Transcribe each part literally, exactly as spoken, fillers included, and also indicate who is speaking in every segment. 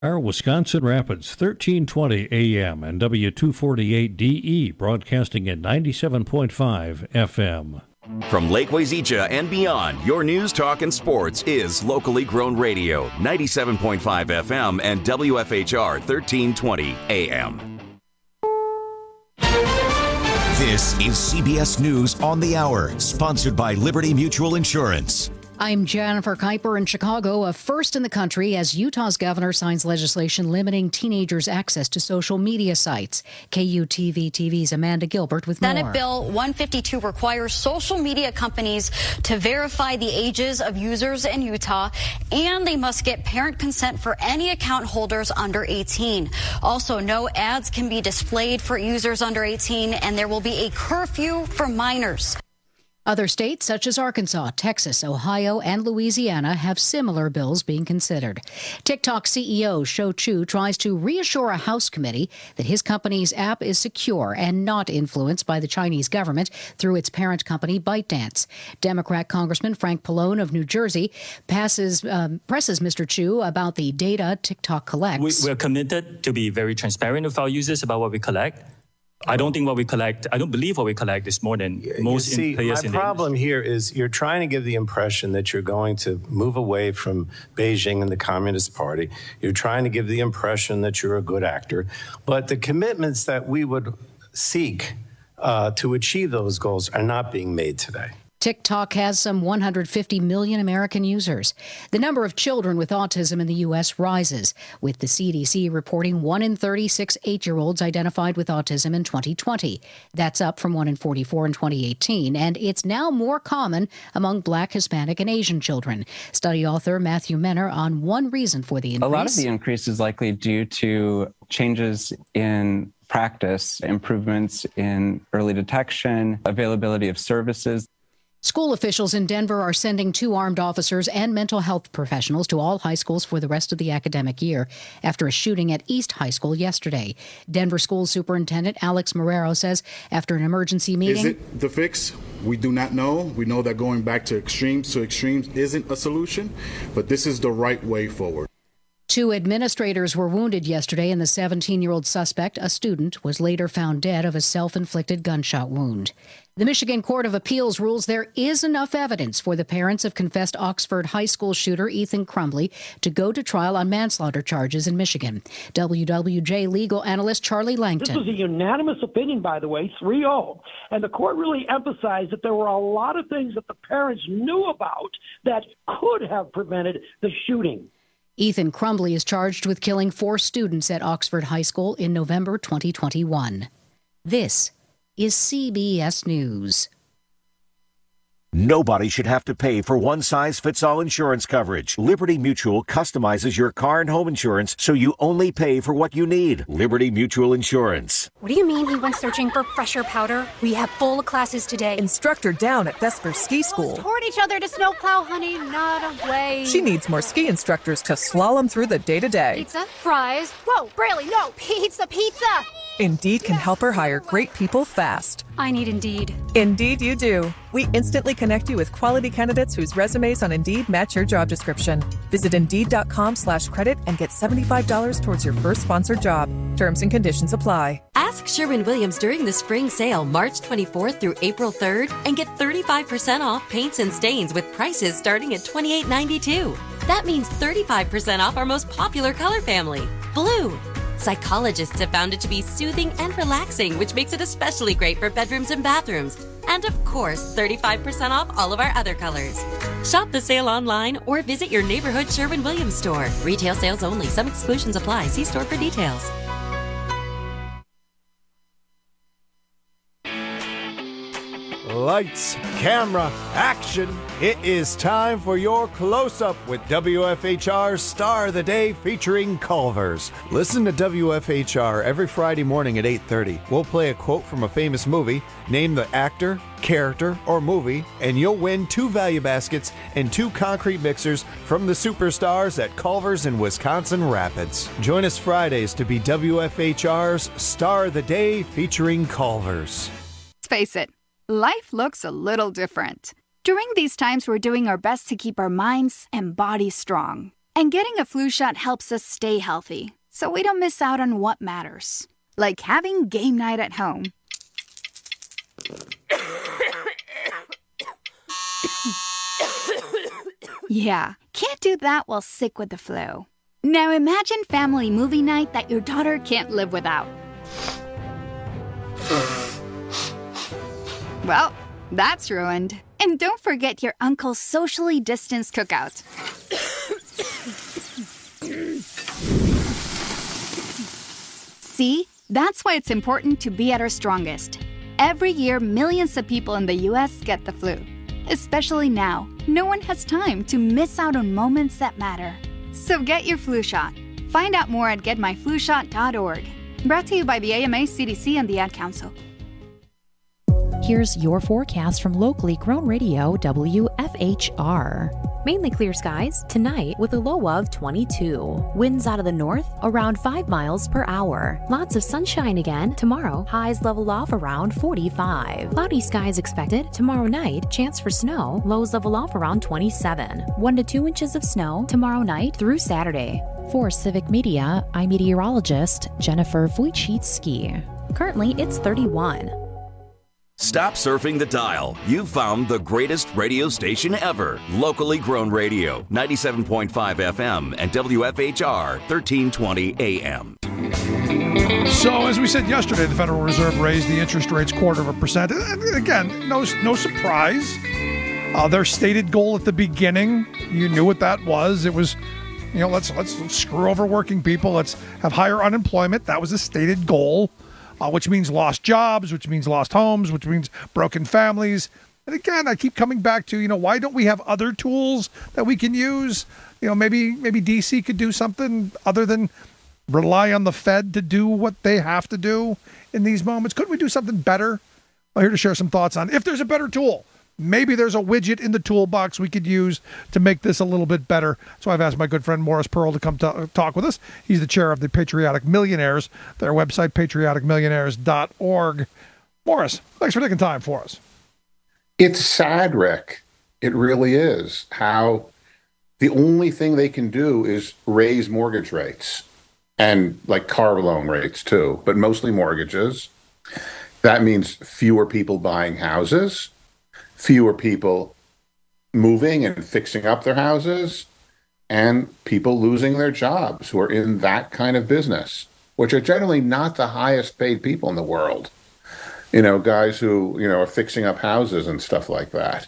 Speaker 1: Our Wisconsin Rapids, thirteen twenty A M and W two forty-eight D E, broadcasting at ninety-seven point five F M.
Speaker 2: From Lake Wazeecha and beyond, your news, talk, and sports is locally grown radio, ninety-seven point five F M and W F H R thirteen twenty A M.
Speaker 3: This is C B S News on the Hour, sponsored by Liberty Mutual Insurance.
Speaker 4: I'm Jennifer Kuiper in Chicago, a first in the country as Utah's governor signs legislation limiting teenagers' access to social media sites. K U T V T V's Amanda Gilbert with more.
Speaker 5: Senate Bill one fifty-two requires social media companies to verify the ages of users in Utah, and they must get parent consent for any account holders under eighteen. Also, no ads can be displayed for users under eighteen, and there will be a curfew for minors.
Speaker 4: Other states such as Arkansas, Texas, Ohio, and Louisiana have similar bills being considered. TikTok C E O Shou Chew tries to reassure a House committee that his company's app is secure and not influenced by the Chinese government through its parent company ByteDance. Democrat Congressman Frank Pallone of New Jersey passes, um, presses Mister Chew about the data TikTok collects.
Speaker 6: We, we're committed to be very transparent with our users about what we collect. I don't think what we collect, I don't believe what we collect is more than most
Speaker 7: you see,
Speaker 6: players in the
Speaker 7: My problem here is you're trying to give the impression that you're going to move away from Beijing and the Communist Party. You're trying to give the impression that you're a good actor. But the commitments that we would seek uh, to achieve those goals are not being made today.
Speaker 4: TikTok has some one hundred fifty million American users. The number of children with autism in the U S rises, with the C D C reporting one in thirty-six eight-year-olds identified with autism in twenty twenty. That's up from one in forty-four in twenty eighteen, and it's now more common among Black, Hispanic, and Asian children. Study author Matthew Menner on one reason for the increase.
Speaker 8: A lot of the increase is likely due to changes in practice, improvements in early detection, availability of services.
Speaker 4: School officials in Denver are sending two armed officers and mental health professionals to all high schools for the rest of the academic year after a shooting at East High School yesterday. Denver School Superintendent Alex Marrero says after an emergency meeting...
Speaker 9: Is it the fix? We do not know. We know that going back to extremes to extremes isn't a solution, but this is the right way forward.
Speaker 4: Two administrators were wounded yesterday, and the seventeen-year-old suspect, a student, was later found dead of a self-inflicted gunshot wound. The Michigan Court of Appeals rules there is enough evidence for the parents of confessed Oxford High School shooter Ethan Crumbley to go to trial on manslaughter charges in Michigan. W W J legal analyst Charlie Langton.
Speaker 10: This was a unanimous opinion, by the way, three oh. And the court really emphasized that there were a lot of things that the parents knew about that could have prevented the shooting.
Speaker 4: Ethan Crumbley is charged with killing four students at Oxford High School in November twenty twenty-one. This is C B S News.
Speaker 3: Nobody should have to pay for one-size-fits-all insurance coverage. Liberty Mutual customizes your car and home insurance so you only pay for what you need. Liberty Mutual Insurance.
Speaker 11: What do you mean he went searching for fresher powder? We have full classes today.
Speaker 12: Instructor down at Vesper Ski School.
Speaker 11: Toward each other to snowplow, honey, not away.
Speaker 12: She needs more ski instructors to slalom through the day-to-day.
Speaker 11: Pizza, fries. Whoa, Braley, no, pizza, pizza.
Speaker 12: Indeed can help her hire great people fast.
Speaker 11: I need Indeed.
Speaker 12: Indeed you do. We instantly connect you with quality candidates whose resumes on Indeed match your job description. Visit Indeed.com slash credit and get seventy-five dollars towards your first sponsored job. Terms and conditions apply.
Speaker 13: Ask Sherwin-Williams during the spring sale, March twenty-fourth through April third, and get thirty-five percent off paints and stains with prices starting at twenty-eight ninety-two. That means thirty-five percent off our most popular color family, blue. Psychologists have found it to be soothing and relaxing, which makes it especially great for bedrooms and bathrooms. And of course, thirty-five percent off all of our other colors. Shop the sale online or visit your neighborhood Sherwin-Williams store. Retail sales only. Some exclusions apply. See store for details.
Speaker 14: Lights, camera, action. It is time for your close-up with W F H R's Star of the Day featuring Culver's. Listen to W F H R every Friday morning at eight thirty. We'll play a quote from a famous movie, name the actor, character, or movie, and you'll win two value baskets and two concrete mixers from the superstars at Culver's in Wisconsin Rapids. Join us Fridays to be W F H R's Star of the Day featuring Culver's.
Speaker 15: Let's face it. Life looks a little different. During these times, we're doing our best to keep our minds and bodies strong. And getting a flu shot helps us stay healthy, so we don't miss out on what matters. Like having game night at home. Yeah, can't do that while sick with the flu. Now imagine family movie night that your daughter can't live without. Well, that's ruined. And don't forget your uncle's socially distanced cookout. See? That's why it's important to be at our strongest. Every year, millions of people in the U S get the flu. Especially now, no one has time to miss out on moments that matter. So get your flu shot. Find out more at get my flu shot dot org. Brought to you by the A M A, C D C, and the Ad Council.
Speaker 16: Here's your forecast from locally grown radio W F H R. Mainly clear skies tonight with a low of twenty-two. Winds out of the north around five miles per hour. Lots of sunshine again tomorrow. Highs level off around forty-five. Cloudy skies expected tomorrow night. Chance for snow. Lows level off around twenty-seven. One to two inches of snow tomorrow night through Saturday. For Civic Media, I'm meteorologist Jennifer Wojcicki. Currently, it's thirty-one.
Speaker 2: Stop surfing the dial. You've found the greatest radio station ever. Locally grown radio, ninety-seven point five F M and W F H R, thirteen twenty A M.
Speaker 17: So, as we said yesterday, the Federal Reserve raised the interest rates quarter of a percent. And again, no, no surprise. Uh, their stated goal at the beginning, you knew what that was. It was, you know, let's, let's screw over working people. Let's have higher unemployment. That was a stated goal. Uh, which means lost jobs, which means lost homes, which means broken families. And again, I keep coming back to, you know, why don't we have other tools that we can use? You know, maybe maybe D C could do something other than rely on the Fed to do what they have to do in these moments. Couldn't we do something better? I'm here to share some thoughts on if there's a better tool. Maybe there's a widget in the toolbox we could use to make this a little bit better. So I've asked my good friend Morris Pearl to come to talk with us. He's the chair of the Patriotic Millionaires, their website, patriotic millionaires dot org. Morris, thanks for taking time for us.
Speaker 18: It's sad, Rick. It really is. How the only thing they can do is raise mortgage rates and like car loan rates too, but mostly mortgages. That means fewer people buying houses. Fewer people moving and fixing up their houses, and people losing their jobs who are in that kind of business, which are generally not the highest paid people in the world. You know, guys who, you know, are fixing up houses and stuff like that.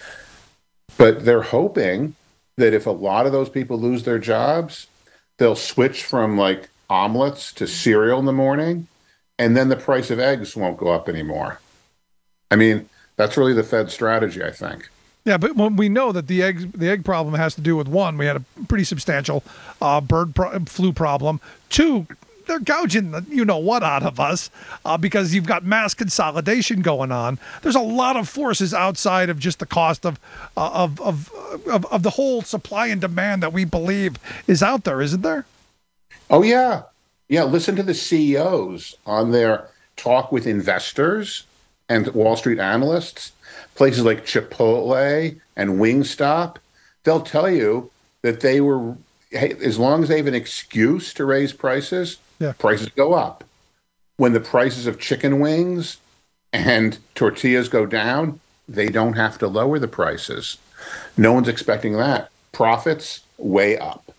Speaker 18: But they're hoping that if a lot of those people lose their jobs, they'll switch from like omelets to cereal in the morning, and then the price of eggs won't go up anymore. I mean, that's really the Fed strategy, I think.
Speaker 17: Yeah, but when we know that the egg the egg problem has to do with, one, we had a pretty substantial uh, bird pro- flu problem. Two, they're gouging the you know what out of us uh, because you've got mass consolidation going on. There's a lot of forces outside of just the cost of uh, of, of of of the whole supply and demand that we believe is out there, isn't there?
Speaker 18: Oh yeah, yeah. Listen to the C E Os on their talk with investors and Wall Street analysts, places like Chipotle and Wingstop. They'll tell you that they were, hey, as long as they have an excuse to raise prices, yeah. prices go up. When the prices of chicken wings and tortillas go down, they don't have to lower the prices. No one's expecting that. Profits way up.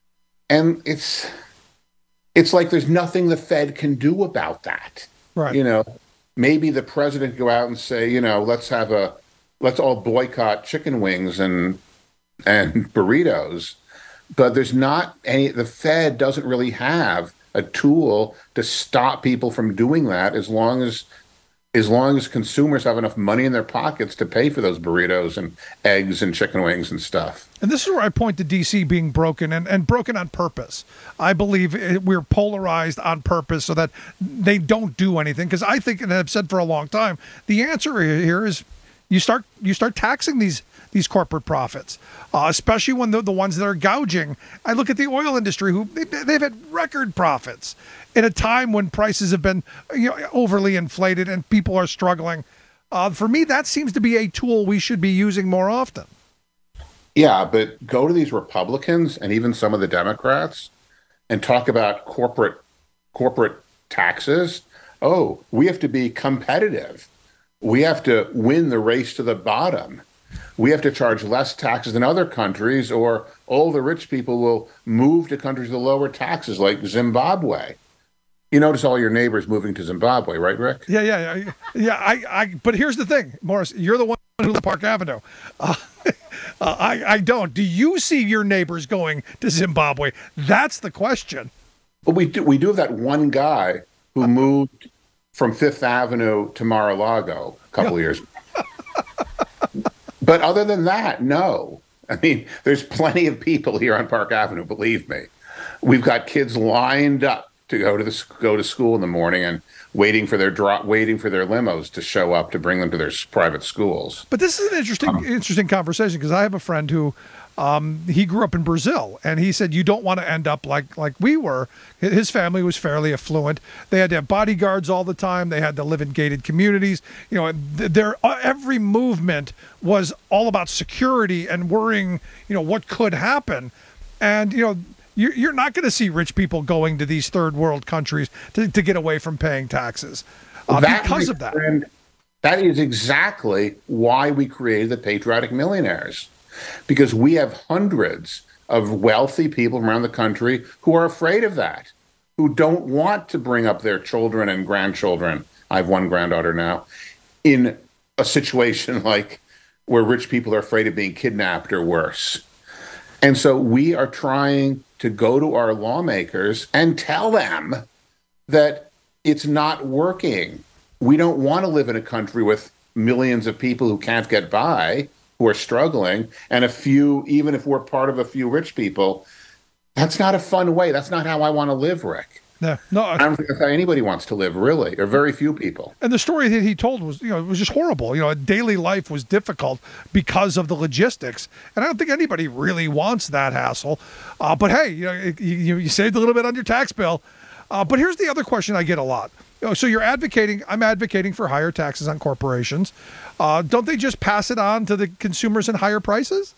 Speaker 18: And it's it's like there's nothing the Fed can do about that.
Speaker 17: Right.
Speaker 18: You know, maybe the president go out and say, you know, let's have a, let's all boycott chicken wings and and burritos. But there's not any, the Fed doesn't really have a tool to stop people from doing that as long as as long as consumers have enough money in their pockets to pay for those burritos and eggs and chicken wings and stuff.
Speaker 17: And this is where I point to D C being broken and, and broken on purpose. I believe it, we're polarized on purpose so that they don't do anything. Because I think, and I've said for a long time, the answer here is you start you start taxing these these corporate profits, uh, especially when the, the ones that are gouging. I look at the oil industry, who they, they've had record profits in a time when prices have been you know, overly inflated and people are struggling. Uh, for me, that seems to be a tool we should be using more often.
Speaker 18: Yeah, but go to these Republicans and even some of the Democrats and talk about corporate corporate taxes. Oh, we have to be competitive. We have to win the race to the bottom. We have to charge less taxes than other countries, or all the rich people will move to countries with lower taxes, like Zimbabwe. You notice all your neighbors moving to Zimbabwe, right, Rick?
Speaker 17: Yeah, yeah, yeah. yeah I, I. But here's the thing, Morris. You're the one who lives on Park Avenue. Uh, uh, I, I don't. Do you see your neighbors going to Zimbabwe? That's the question.
Speaker 18: But we do. We do have that one guy who moved from Fifth Avenue to Mar-a-Lago a couple of years. But other than that, no. I mean, there's plenty of people here on Park Avenue, believe me. We've got kids lined up to go to the go to school in the morning and waiting for their drop, waiting for their limos to show up to bring them to their private schools.
Speaker 17: But this is an interesting, um, interesting conversation, because I have a friend who um, he grew up in Brazil, and he said you don't want to end up like like we were. His family was fairly affluent. They had to have bodyguards all the time. They had to live in gated communities. You know, their every movement was all about security and worrying, you know, what could happen. And you know, you're not going to see rich people going to these third world countries to, to get away from paying taxes uh,
Speaker 18: that,
Speaker 17: because of that.
Speaker 18: Friend, that is exactly why we created the Patriotic Millionaires, because we have hundreds of wealthy people around the country who are afraid of that, who don't want to bring up their children and grandchildren. I have one granddaughter now, in a situation like where rich people are afraid of being kidnapped or worse. And so we are trying to go to our lawmakers and tell them that it's not working. We don't want to live in a country with millions of people who can't get by, who are struggling, and a few, even if we're part of a few rich people. That's not a fun way. That's not how I want to live, Rick.
Speaker 17: No, no.
Speaker 18: I don't think that's how anybody wants to live, really, or very few people.
Speaker 17: And the story that he told was, you know, it was just horrible. You know, daily life was difficult because of the logistics, and I don't think anybody really wants that hassle. Uh, but hey, you know, you, you saved a little bit on your tax bill. Uh, but here's the other question I get a lot. You know, so you're advocating, I'm advocating for higher taxes on corporations. Uh, don't they just pass it on to the consumers in higher prices?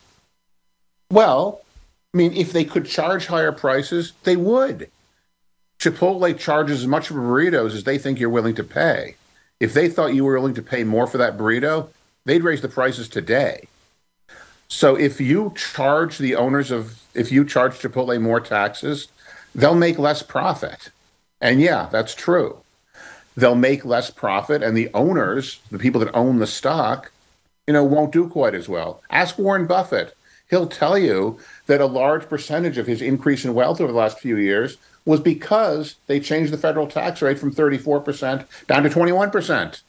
Speaker 18: Well, I mean, if they could charge higher prices, they would. Chipotle charges as much for burritos as they think you're willing to pay. If they thought you were willing to pay more for that burrito, they'd raise the prices today. So if you charge the owners of, if you charge Chipotle more taxes, they'll make less profit. And yeah, that's true. They'll make less profit, and the owners, the people that own the stock, you know, won't do quite as well. Ask Warren Buffett. He'll tell you that a large percentage of his increase in wealth over the last few years was because they changed the federal tax rate from thirty-four percent down to twenty-one percent.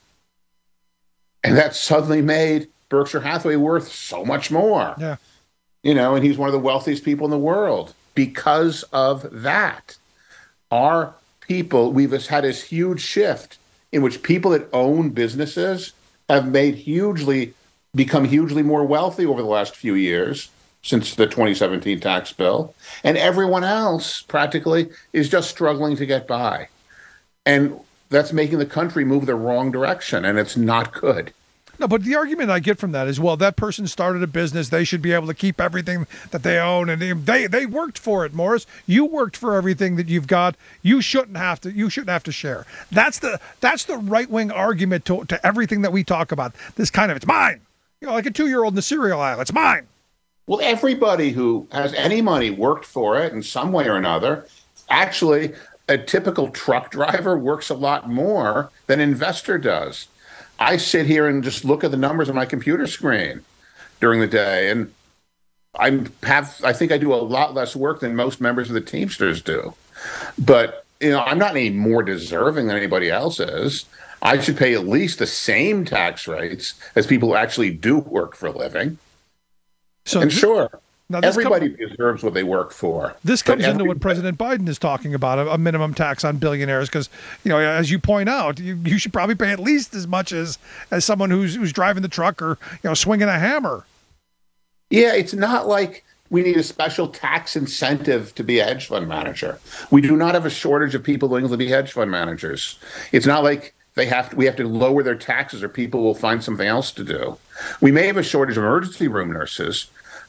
Speaker 18: And that suddenly made Berkshire Hathaway worth so much more.
Speaker 17: Yeah.
Speaker 18: You know, and he's one of the wealthiest people in the world because of that. Our people, we've had this huge shift in which people that own businesses have made hugely, become hugely more wealthy over the last few years since the twenty seventeen tax bill. And everyone else practically is just struggling to get by. And that's making the country move the wrong direction, and it's not good.
Speaker 17: No, but the argument I get from that is, well, that person started a business. They should be able to keep everything that they own, and they they worked for it, Morris. You worked for everything that you've got. You shouldn't have to. You shouldn't have to share. That's the that's the right wing argument to to everything that we talk about. This kind of, it's mine. You know, like a two year old in the cereal aisle. It's mine.
Speaker 18: Well, everybody who has any money worked for it in some way or another. Actually, a typical truck driver works a lot more than an investor does. I sit here and just look at the numbers on my computer screen during the day, and I have I think I do a lot less work than most members of the Teamsters do. But you know, I'm not any more deserving than anybody else is. I should pay at least the same tax rates as people who actually do work for a living. So and sure, everybody com- deserves what they work for.
Speaker 17: This comes into what President Biden is talking about, a, a minimum tax on billionaires, because, you know, as you point out, you, you should probably pay at least as much as as someone who's who's driving the truck or, you know, swinging a hammer.
Speaker 18: Yeah, it's not like we need a special tax incentive to be a hedge fund manager. We do not have a shortage of people willing to be hedge fund managers. It's not like they have to, we have to lower their taxes or people will find something else to do. We may have a shortage of emergency room nurses.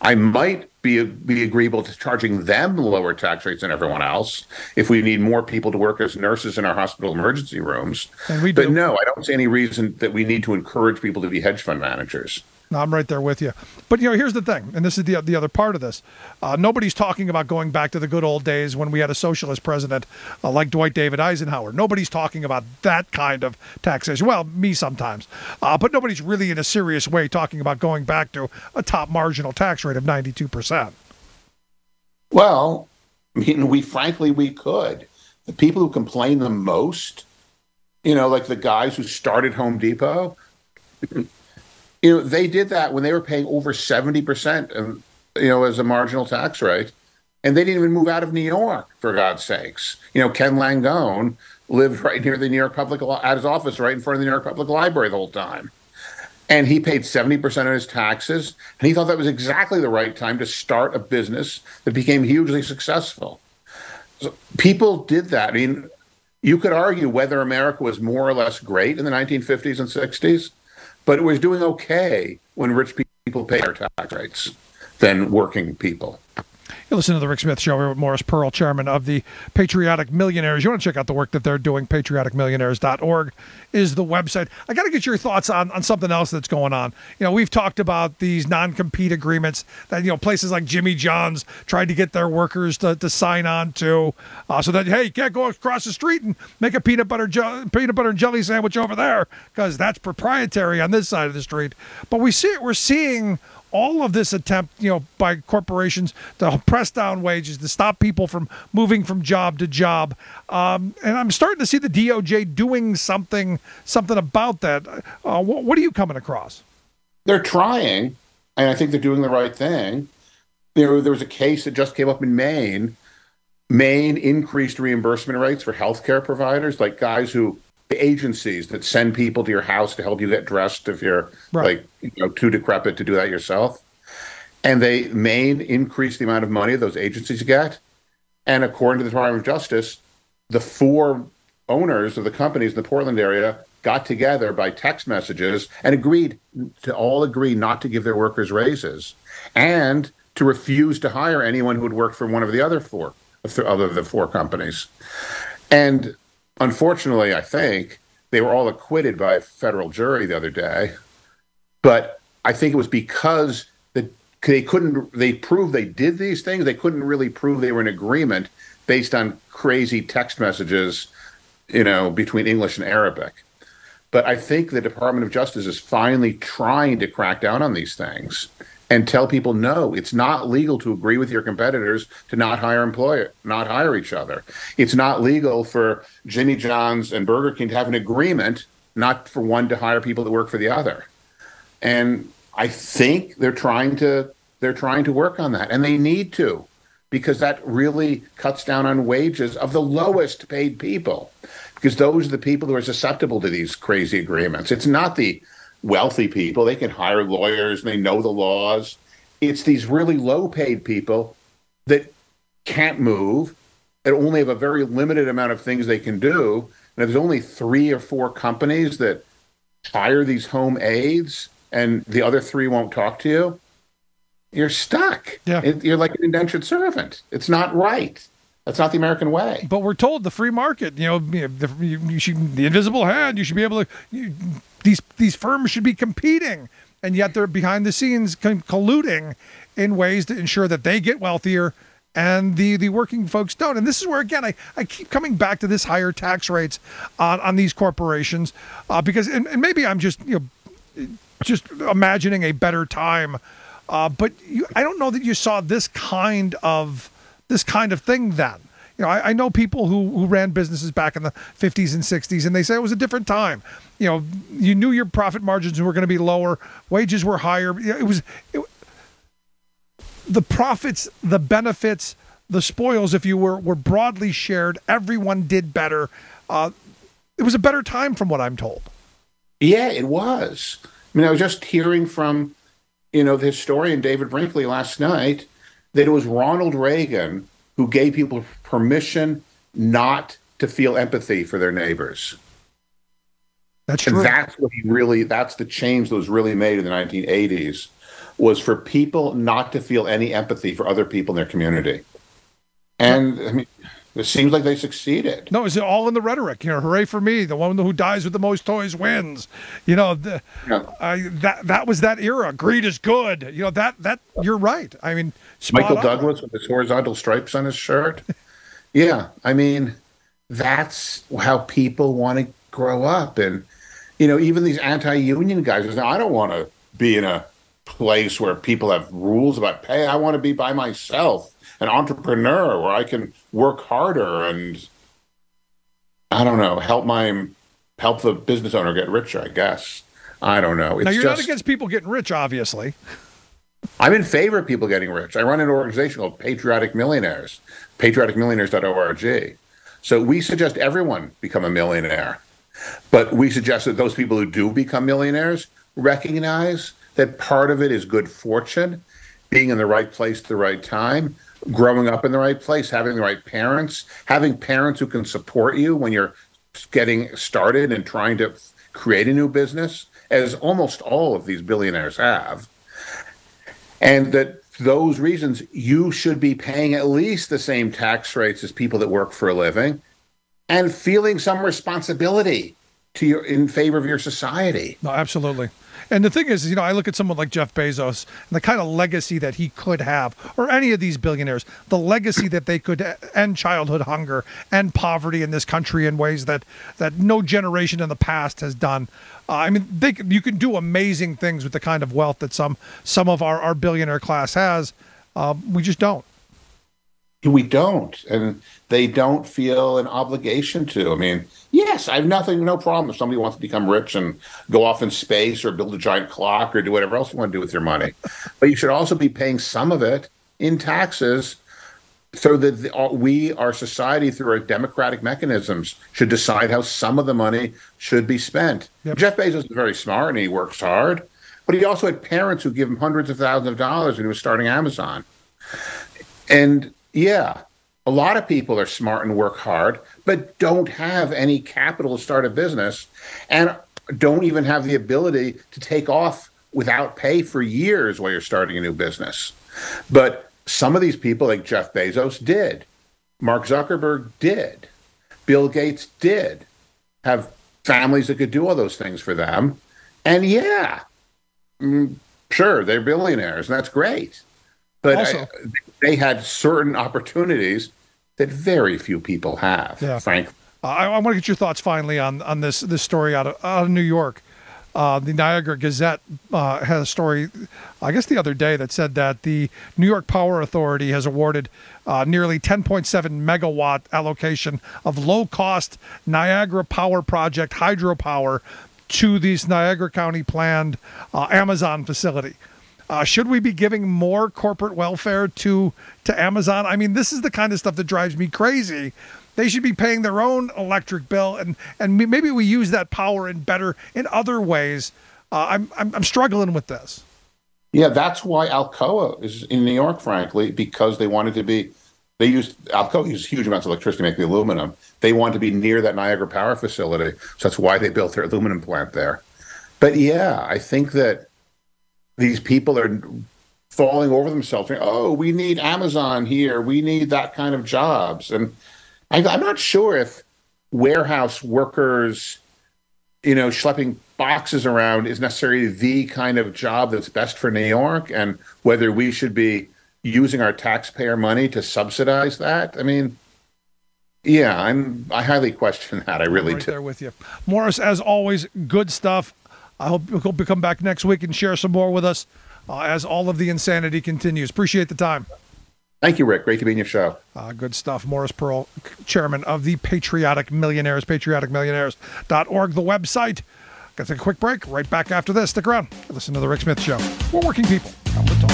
Speaker 18: I might be be agreeable to charging them lower tax rates than everyone else if we need more people to work as nurses in our hospital emergency rooms.
Speaker 17: And we
Speaker 18: but
Speaker 17: do.
Speaker 18: no, I don't see any reason that we need to encourage people to be hedge fund managers.
Speaker 17: No, I'm right there with you. But, you know, here's the thing, and this is the the other part of this. Uh, nobody's talking about going back to the good old days when we had a socialist president uh, like Dwight David Eisenhower. Nobody's talking about that kind of taxation. Well, me sometimes. Uh, but nobody's really in a serious way talking about going back to a top marginal tax rate of ninety-two percent.
Speaker 18: Well, I mean, we frankly, we could. The people who complain the most, you know, like the guys who started Home Depot, you know, they did that when they were paying over seventy percent, of, you know, as a marginal tax rate. And they didn't even move out of New York, for God's sakes. You know, Ken Langone lived right near the New York Public, at his office right in front of the New York Public Library the whole time. And he paid seventy percent of his taxes. And he thought that was exactly the right time to start a business that became hugely successful. So people did that. I mean, you could argue whether America was more or less great in the nineteen fifties and sixties. But it was doing okay when rich people paid higher tax rates than working people.
Speaker 17: You listen to the Rick Smith Show here with Morris Pearl, chairman of the Patriotic Millionaires. You want to check out the work that they're doing, patriotic millionaires dot org is the website. I got to get your thoughts on, on something else that's going on. You know, we've talked about these non-compete agreements that, you know, places like Jimmy John's tried to get their workers to, to sign on to uh, so that, hey, you can't go across the street and make a peanut butter jo- peanut butter and jelly sandwich over there because that's proprietary on this side of the street. But we see we're seeing all of this attempt, you know, by corporations to press down wages, to stop people from moving from job to job. Um, and I'm starting to see the D O J doing something something about that. Uh, what, what are you coming across?
Speaker 18: They're trying, and I think they're doing the right thing. There, there was a case that just came up in Maine. Maine increased reimbursement rates for healthcare providers, like guys who, the agencies that send people to your house to help you get dressed if you're right. like you know too decrepit to do that yourself. And they Maine increased the amount of money those agencies get. And according to the Department of Justice, the four owners of the companies in the Portland area got together by text messages and agreed to all agree not to give their workers raises and to refuse to hire anyone who had worked for one of the other four, other the four companies. And unfortunately, I think they were all acquitted by a federal jury the other day. But I think it was because the, they couldn't, they proved they did these things. They couldn't really prove they were in agreement based on crazy text messages, you know, between English and Arabic. But I think the Department of Justice is finally trying to crack down on these things and tell people, no, it's not legal to agree with your competitors to not hire employer, not hire each other. It's not legal for Jimmy John's and Burger King to have an agreement not for one to hire people that work for the other. And I think they're trying to they're trying to work on that, and they need to, because that really cuts down on wages of the lowest paid people, because those are the people who are susceptible to these crazy agreements. It's not the wealthy people. They can hire lawyers and they know the laws. It's these really low paid people that can't move, that only have a very limited amount of things they can do. And if there's only three or four companies that hire these home aides and the other three won't talk to you, you're stuck.
Speaker 17: Yeah.
Speaker 18: It, you're like an indentured servant. It's not right. That's not the American way.
Speaker 17: But we're told the free market, you know, the, you, you should, the invisible hand, you should be able to, you, these these firms should be competing, and yet they're behind the scenes colluding in ways to ensure that they get wealthier and the, the working folks don't. And this is where, again, I, I keep coming back to this higher tax rates on, on these corporations uh, because, and, and maybe I'm just, you know, just imagining a better time, uh, but you, I don't know that you saw this kind of this kind of thing then. You know, I, I know people who, who ran businesses back in the fifties and sixties, and they say it was a different time. You know, you knew your profit margins were going to be lower, wages were higher. It was it, the profits, the benefits, the spoils, if you were, were broadly shared. Everyone did better. Uh, it was a better time, from what I'm told.
Speaker 18: Yeah, it was. I mean, I was just hearing from, you know, the historian David Brinkley last night that it was Ronald Reagan who gave people permission not to feel empathy for their neighbors.
Speaker 17: That's
Speaker 18: and
Speaker 17: true.
Speaker 18: That's what he really, that's the change that was really made in the nineteen eighties, was for people not to feel any empathy for other people in their community. And I mean, it seems like they succeeded.
Speaker 17: No, it's all in the rhetoric. You know, hooray for me! The one who dies with the most toys wins. You know, the, yeah. uh, that that was that era. Greed is good. You know that that you're right. I mean,
Speaker 18: Michael
Speaker 17: on.
Speaker 18: Douglas with his horizontal stripes on his shirt. Yeah, I mean, that's how people want to grow up. And you know, even these anti-union guys say, I don't want to be in a place where people have rules about pay. I want to be by myself. An entrepreneur where I can work harder and I don't know, help my help the business owner get richer, I guess. I don't know. It's
Speaker 17: now you're
Speaker 18: just,
Speaker 17: not against people getting rich, obviously.
Speaker 18: I'm in favor of people getting rich. I run an organization called Patriotic Millionaires, patriotic millionaires dot org. So we suggest everyone become a millionaire. But we suggest that those people who do become millionaires recognize that part of it is good fortune, being in the right place at the right time, growing up in the right place, having the right parents, having parents who can support you when you're getting started and trying to create a new business, as almost all of these billionaires have. And that those reasons, you should be paying at least the same tax rates as people that work for a living and feeling some responsibility to your in favor of your society.
Speaker 17: No, absolutely. And the thing is, you know, I look at someone like Jeff Bezos and the kind of legacy that he could have, or any of these billionaires, the legacy that they could end childhood hunger and poverty in this country in ways that, that no generation in the past has done. Uh, I mean, they you can do amazing things with the kind of wealth that some some of our, our billionaire class has. Uh, we just don't.
Speaker 18: We don't. And they don't feel an obligation to. I mean, yes, I have nothing, no problem if somebody wants to become rich and go off in space or build a giant clock or do whatever else you want to do with your money. But you should also be paying some of it in taxes so that the, we, our society, through our democratic mechanisms, should decide how some of the money should be spent. Yep. Jeff Bezos is very smart and he works hard, but he also had parents who give him hundreds of thousands of dollars when he was starting Amazon. And yeah, a lot of people are smart and work hard, but don't have any capital to start a business and don't even have the ability to take off without pay for years while you're starting a new business. But some of these people, like Jeff Bezos, did. Mark Zuckerberg did. Bill Gates did have families that could do all those things for them. And yeah, sure, they're billionaires, and that's great. But
Speaker 17: also,
Speaker 18: I, they had certain opportunities that very few people have,
Speaker 17: yeah.
Speaker 18: frankly.
Speaker 17: Uh, I, I want to get your thoughts finally on on this this story out of, out of New York. Uh, the Niagara Gazette uh, had a story, I guess the other day, that said that the New York Power Authority has awarded uh, nearly ten point seven megawatt allocation of low-cost Niagara Power Project hydropower to this Niagara County planned uh, Amazon facility. Uh, should we be giving more corporate welfare to to Amazon? I mean, this is the kind of stuff that drives me crazy. They should be paying their own electric bill, and and maybe we use that power in better in other ways. Uh, I'm, I'm I'm struggling with this.
Speaker 18: Yeah, that's why Alcoa is in New York, frankly, because they wanted to be. They used Alcoa used huge amounts of electricity to make the aluminum. They wanted to be near that Niagara Power facility, so that's why they built their aluminum plant there. But yeah, I think that these people are falling over themselves. Saying, oh, we need Amazon here. We need that kind of jobs. And I, I'm not sure if warehouse workers, you know, schlepping boxes around is necessarily the kind of job that's best for New York, and whether we should be using our taxpayer money to subsidize that. I mean, yeah, I'm, I highly question that. I really
Speaker 17: I'm right
Speaker 18: do.
Speaker 17: There with you. Morris, as always, good stuff. I hope, hope you come back next week and share some more with us uh, as all of the insanity continues. Appreciate the time.
Speaker 18: Thank you, Rick. Great to be in your show.
Speaker 17: Uh, good stuff. Morris Pearl, chairman of the Patriotic Millionaires, patriotic millionaires dot org, the website. Got to take a quick break. Right back after this. Stick around. Listen to The Rick Smith Show. We're working people. Come to talk.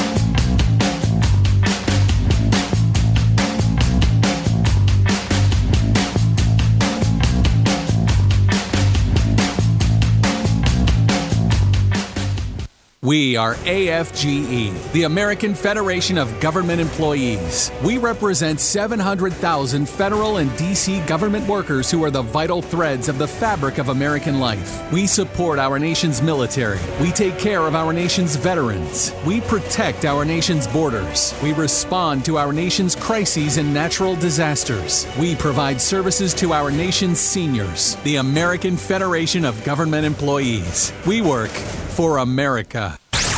Speaker 19: We are A F G E, the American Federation of Government Employees. We represent seven hundred thousand federal and D C government workers who are the vital threads of the fabric of American life. We support our nation's military. We take care of our nation's veterans. We protect our nation's borders. We respond to our nation's crises and natural disasters. We provide services to our nation's seniors. The American Federation of Government Employees. We work for America.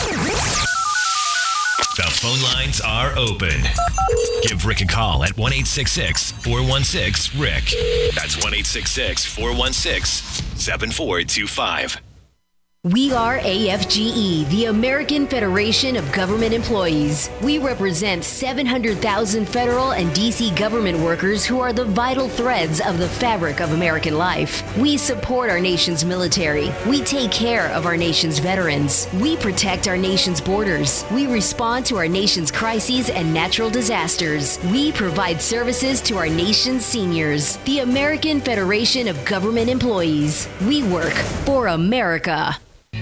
Speaker 20: The phone lines are open. Give Rick a call at one eight six six, four one six, R I C K. That's one eight six six, four one six, seven four two five.
Speaker 21: We are A F G E, the American Federation of Government Employees. We represent seven hundred thousand federal and D C government workers who are the vital threads of the fabric of American life. We support our nation's military. We take care of our nation's veterans. We protect our nation's borders. We respond to our nation's crises and natural disasters. We provide services to our nation's seniors. The American Federation of Government Employees. We work for America.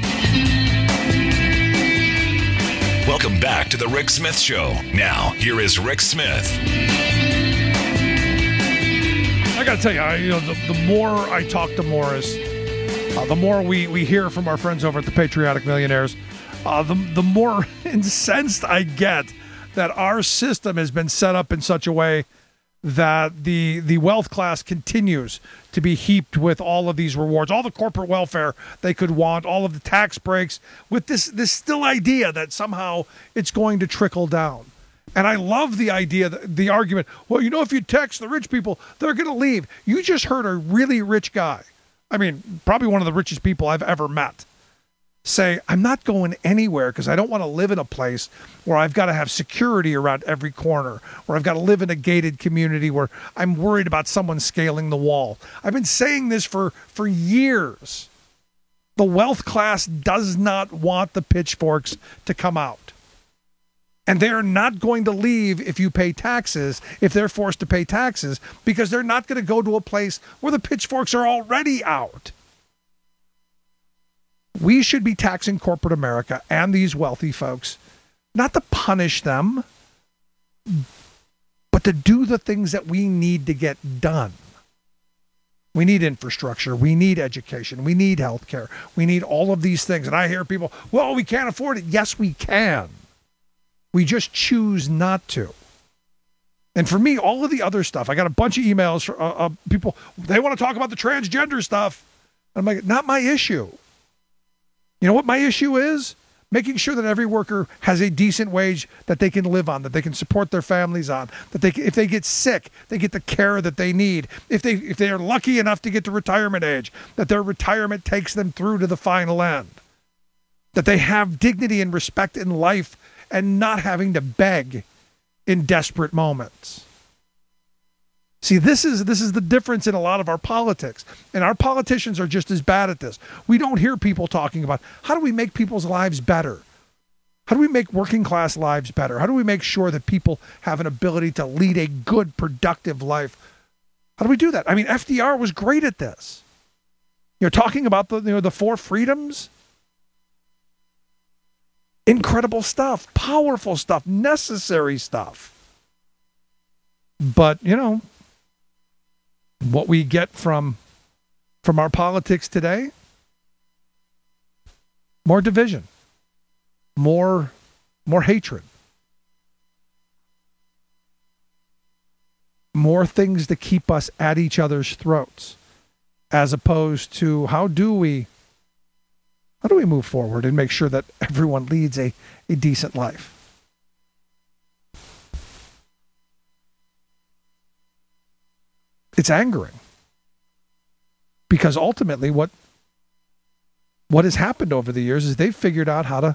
Speaker 20: Welcome back to the Rick Smith Show. Now, here is Rick Smith.
Speaker 17: I got to tell you, I, you know, the, the more I talk to Morris, uh, the more we, we hear from our friends over at the Patriotic Millionaires, uh, the, the more incensed I get that our system has been set up in such a way that the the wealth class continues to be heaped with all of these rewards, all the corporate welfare they could want, all of the tax breaks, with this this still idea that somehow it's going to trickle down. And I love the idea, the, the argument, well, you know, if you tax the rich people, they're going to leave. You just heard a really rich guy, I mean, probably one of the richest people I've ever met, say, I'm not going anywhere because I don't want to live in a place where I've got to have security around every corner, where I've got to live in a gated community where I'm worried about someone scaling the wall. I've been saying this for, for years. The wealth class does not want the pitchforks to come out. And they're not going to leave if you pay taxes, if they're forced to pay taxes, because they're not going to go to a place where the pitchforks are already out. We should be taxing corporate America and these wealthy folks, not to punish them, but to do the things that we need to get done. We need infrastructure. We need education. We need healthcare. We need all of these things. And I hear people, well, we can't afford it. Yes, we can. We just choose not to. And for me, all of the other stuff, I got a bunch of emails from uh, uh, people, they want to talk about the transgender stuff. I'm like, not my issue. You know what my issue is? Making sure that every worker has a decent wage that they can live on, that they can support their families on, that they, if they get sick, they get the care that they need. If they if they are lucky enough to get to retirement age, that their retirement takes them through to the final end. That they have dignity and respect in life and not having to beg in desperate moments. See, this is this is the difference in a lot of our politics. And our politicians are just as bad at this. We don't hear people talking about how do we make people's lives better? How do we make working class lives better? How do we make sure that people have an ability to lead a good, productive life? How do we do that? I mean, F D R was great at this. You're talking about the, you know, the four freedoms. Incredible stuff, powerful stuff, necessary stuff. But, you know, what we get from from our politics today, more division, more more hatred, more things to keep us at each other's throats, as opposed to how do we how do we move forward and make sure that everyone leads a, a decent life. It's angering, because ultimately what what has happened over the years is they've figured out how to.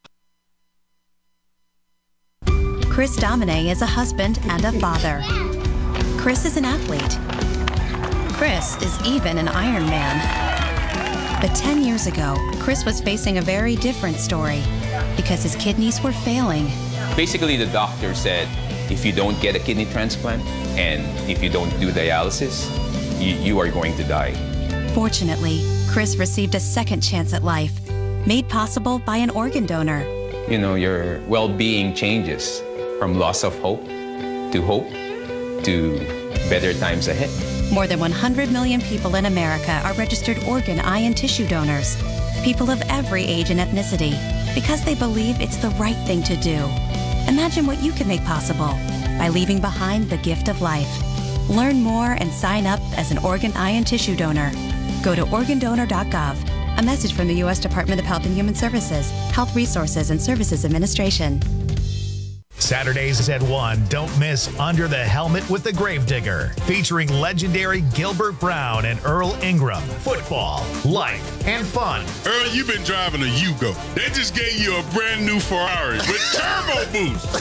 Speaker 22: Chris Domine is a husband and a father. Chris is an athlete. Chris is even an Iron Man. But ten years ago, Chris was facing a very different story because his kidneys were failing.
Speaker 23: Basically, the doctor said, if you don't get a kidney transplant and if you don't do dialysis, you, you are going to die.
Speaker 22: Fortunately, Chris received a second chance at life made possible by an organ donor.
Speaker 23: You know, your well-being changes from loss of hope to hope to better times ahead.
Speaker 22: More than one hundred million people in America are registered organ, eye, and tissue donors. People of every age and ethnicity, because they believe it's the right thing to do. Imagine what you can make possible by leaving behind the gift of life. Learn more and sign up as an organ, eye, and tissue donor. Go to organ donor dot gov. A message from the U S Department of Health and Human Services, Health Resources and Services Administration.
Speaker 1: Saturdays at one, don't miss Under the Helmet with the Gravedigger, featuring legendary Gilbert Brown and Earl Ingram. Football, life, and fun.
Speaker 5: Earl, you've been driving a Yugo. They just gave you a brand new Ferrari with turbo boost.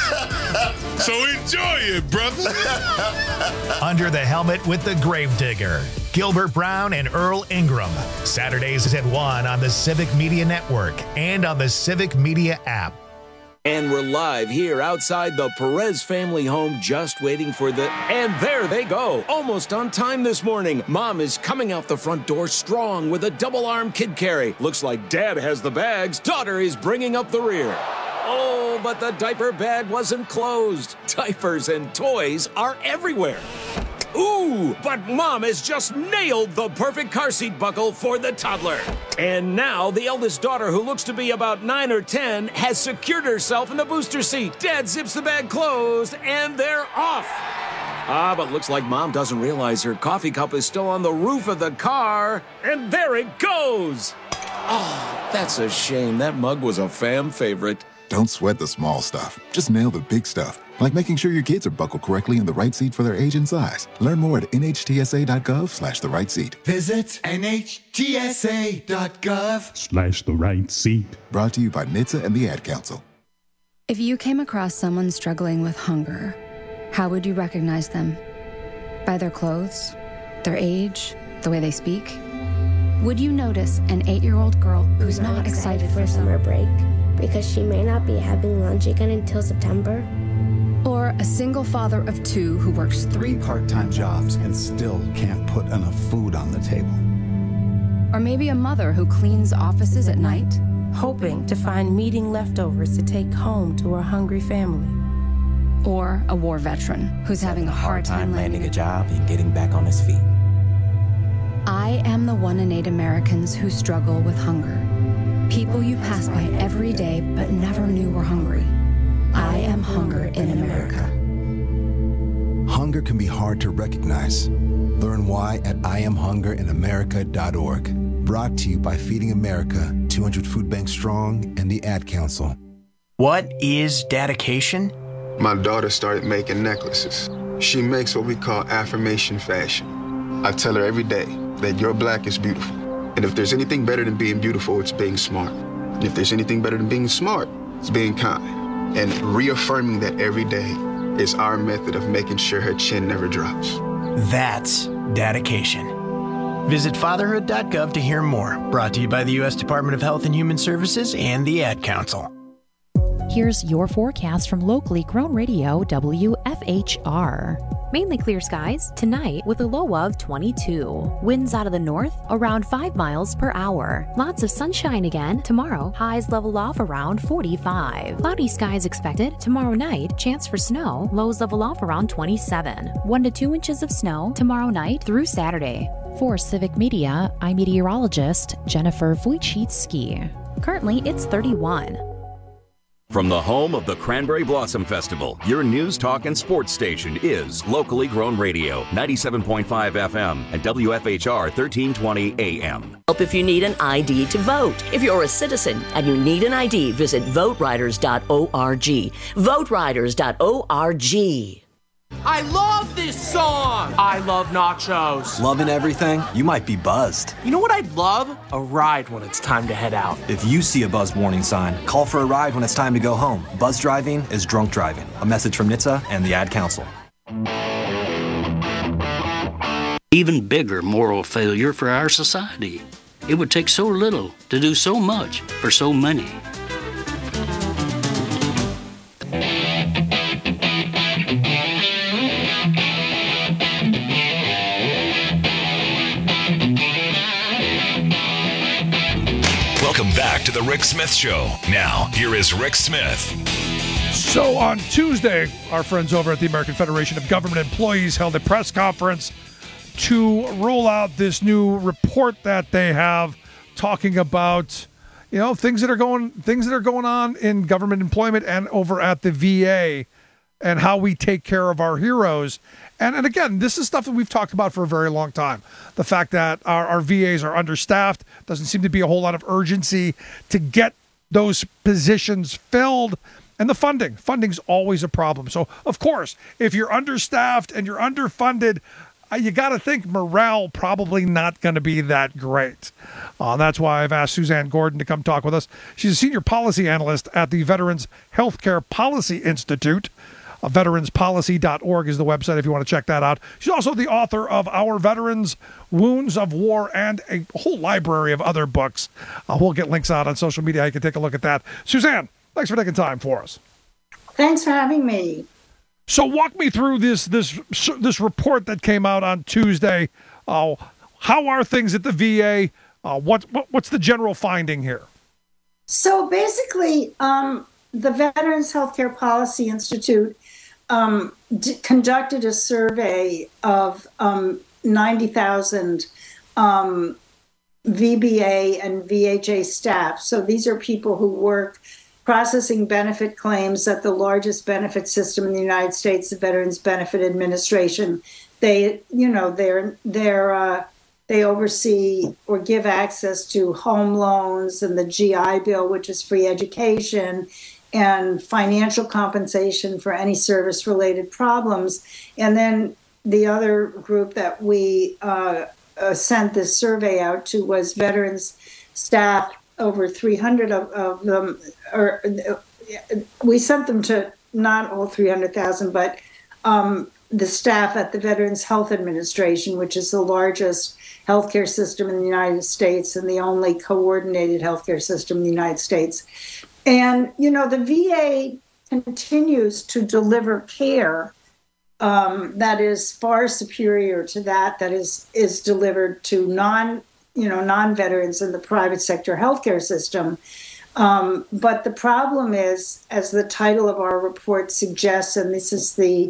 Speaker 5: So enjoy it, brother.
Speaker 1: Under the Helmet with the Gravedigger, Gilbert Brown and Earl Ingram. Saturdays at one on the Civic Media Network and on the Civic Media app.
Speaker 6: And we're live here outside the Perez family home, just waiting for the... And there they go, almost on time this morning. Mom is coming out the front door strong with a double-arm kid carry. Looks like Dad has the bags. Daughter is bringing up the rear. Oh, but the diaper bag wasn't closed. Diapers and toys are everywhere. Ooh, but Mom has just nailed the perfect car seat buckle for the toddler. And now the eldest daughter, who looks to be about nine or ten, has secured herself in the booster seat. Dad zips the bag closed, and they're off. Ah, but looks like Mom doesn't realize her coffee cup is still on the roof of the car. And there it goes. Oh, that's a shame. That mug was a fam favorite.
Speaker 24: Don't sweat the small stuff. Just nail the big stuff, like making sure your kids are buckled correctly in the right seat for their age and size. Learn more at N H T S A dot gov slash the right seat.
Speaker 25: Visit N H T S A dot gov
Speaker 24: Slash the right seat. Brought to you by N H T S A and the Ad Council.
Speaker 26: If you came across someone struggling with hunger, how would you recognize them? By their clothes, their age, the way they speak? Would you notice an eight-year-old girl who's not, not excited for summer break
Speaker 27: because she may not be having lunch again until September?
Speaker 26: Or a single father of two who works three
Speaker 28: part-time jobs and still can't put enough food on the table?
Speaker 26: Or maybe a mother who cleans offices at night,
Speaker 29: hoping to find meeting leftovers to take home to her hungry family.
Speaker 26: Or a war veteran who's having a hard time
Speaker 30: landing a job and getting back on his feet.
Speaker 26: I am the one in eight Americans who struggle with hunger. People you pass by every day but never knew were hungry. I am hunger in America.
Speaker 28: Hunger can be hard to recognize. Learn why at I am hunger in america dot org. Brought to you by Feeding America, two hundred Food Banks Strong, and the Ad Council.
Speaker 31: What is dedication?
Speaker 32: My daughter started making necklaces. She makes what we call affirmation fashion. I tell her every day that your black is beautiful. And if there's anything better than being beautiful, it's being smart. And if there's anything better than being smart, it's being kind. And reaffirming that every day is our method of making sure her chin never drops.
Speaker 31: That's dedication. Visit fatherhood dot gov to hear more. Brought to you by the U S Department of Health and Human Services and the Ad Council.
Speaker 16: Here's your forecast from locally grown radio W F H R. Mainly clear skies tonight with a low of twenty-two. Winds out of the north around five miles per hour. Lots of sunshine again tomorrow. Highs level off around forty-five. Cloudy skies expected tomorrow night. Chance for snow. Lows level off around twenty-seven. One to two inches of snow tomorrow night through Saturday. For Civic Media, I'm meteorologist Jennifer Wojcicki. Currently, it's thirty-one.
Speaker 2: From the home of the Cranberry Blossom Festival, your news, talk, and sports station is locally grown radio, ninety-seven point five F M and W F H R thirteen twenty A M.
Speaker 33: Help if you need an I D to vote. If you're a citizen and you need an I D, visit vote riders dot org. vote riders dot org.
Speaker 34: I love this song! I love nachos.
Speaker 35: Loving everything? You might be buzzed.
Speaker 34: You know what I'd love? A ride when it's time to head out.
Speaker 35: If you see a buzz warning sign, call for a ride when it's time to go home. Buzz driving is drunk driving. A message from N H T S A and the Ad Council.
Speaker 36: Even bigger moral failure for our society. It would take so little to do so much for so many.
Speaker 3: Welcome back to the Rick Smith Show. Now, here is Rick Smith.
Speaker 4: So on Tuesday, our friends over at the American Federation of Government Employees held a press conference to roll out this new report that they have talking about, you know, things that are going things that are going on in government employment and over at the V A and how we take care of our heroes. And, and again, this is stuff that we've talked about for a very long time. The fact that our, our V As are understaffed, doesn't seem to be a whole lot of urgency to get those positions filled. And the funding. Funding's always a problem. So, of course, if you're understaffed and you're underfunded, uh, you got to think morale probably not going to be that great. Uh, that's why I've asked Suzanne Gordon to come talk with us. She's a senior policy analyst at the Veterans Healthcare Policy Institute. Uh, veterans policy dot org is the website if you want to check that out. She's also the author of Our Veterans, Wounds of War, and a whole library of other books. Uh, we'll get links out on social media. You can take a look at that. Suzanne, thanks for taking time for us.
Speaker 7: Thanks for having me.
Speaker 4: So walk me through this this this report that came out on Tuesday. Uh, how are things at the V A? Uh, what, what what's the general finding here?
Speaker 7: So basically, um, the Veterans Healthcare Policy Institute um, d- conducted a survey of um, ninety thousand um, V B A and V H A staff. So these are people who work processing benefit claims at the largest benefit system in the United States, the Veterans Benefit Administration. They, you know, they're they're uh, they oversee or give access to home loans and the G I Bill, which is free education, and financial compensation for any service-related problems. And then the other group that we uh, uh, sent this survey out to was veterans staff. Over three hundred of, of them, or uh, we sent them to not all three hundred thousand, but um, the staff at the Veterans Health Administration, which is the largest healthcare system in the United States and the only coordinated healthcare system in the United States. And, you know, the V A continues to deliver care um, that is far superior to that that is, is delivered to non you know, non-veterans in the private sector healthcare system. Um, but the problem is, as the title of our report suggests, and this is the,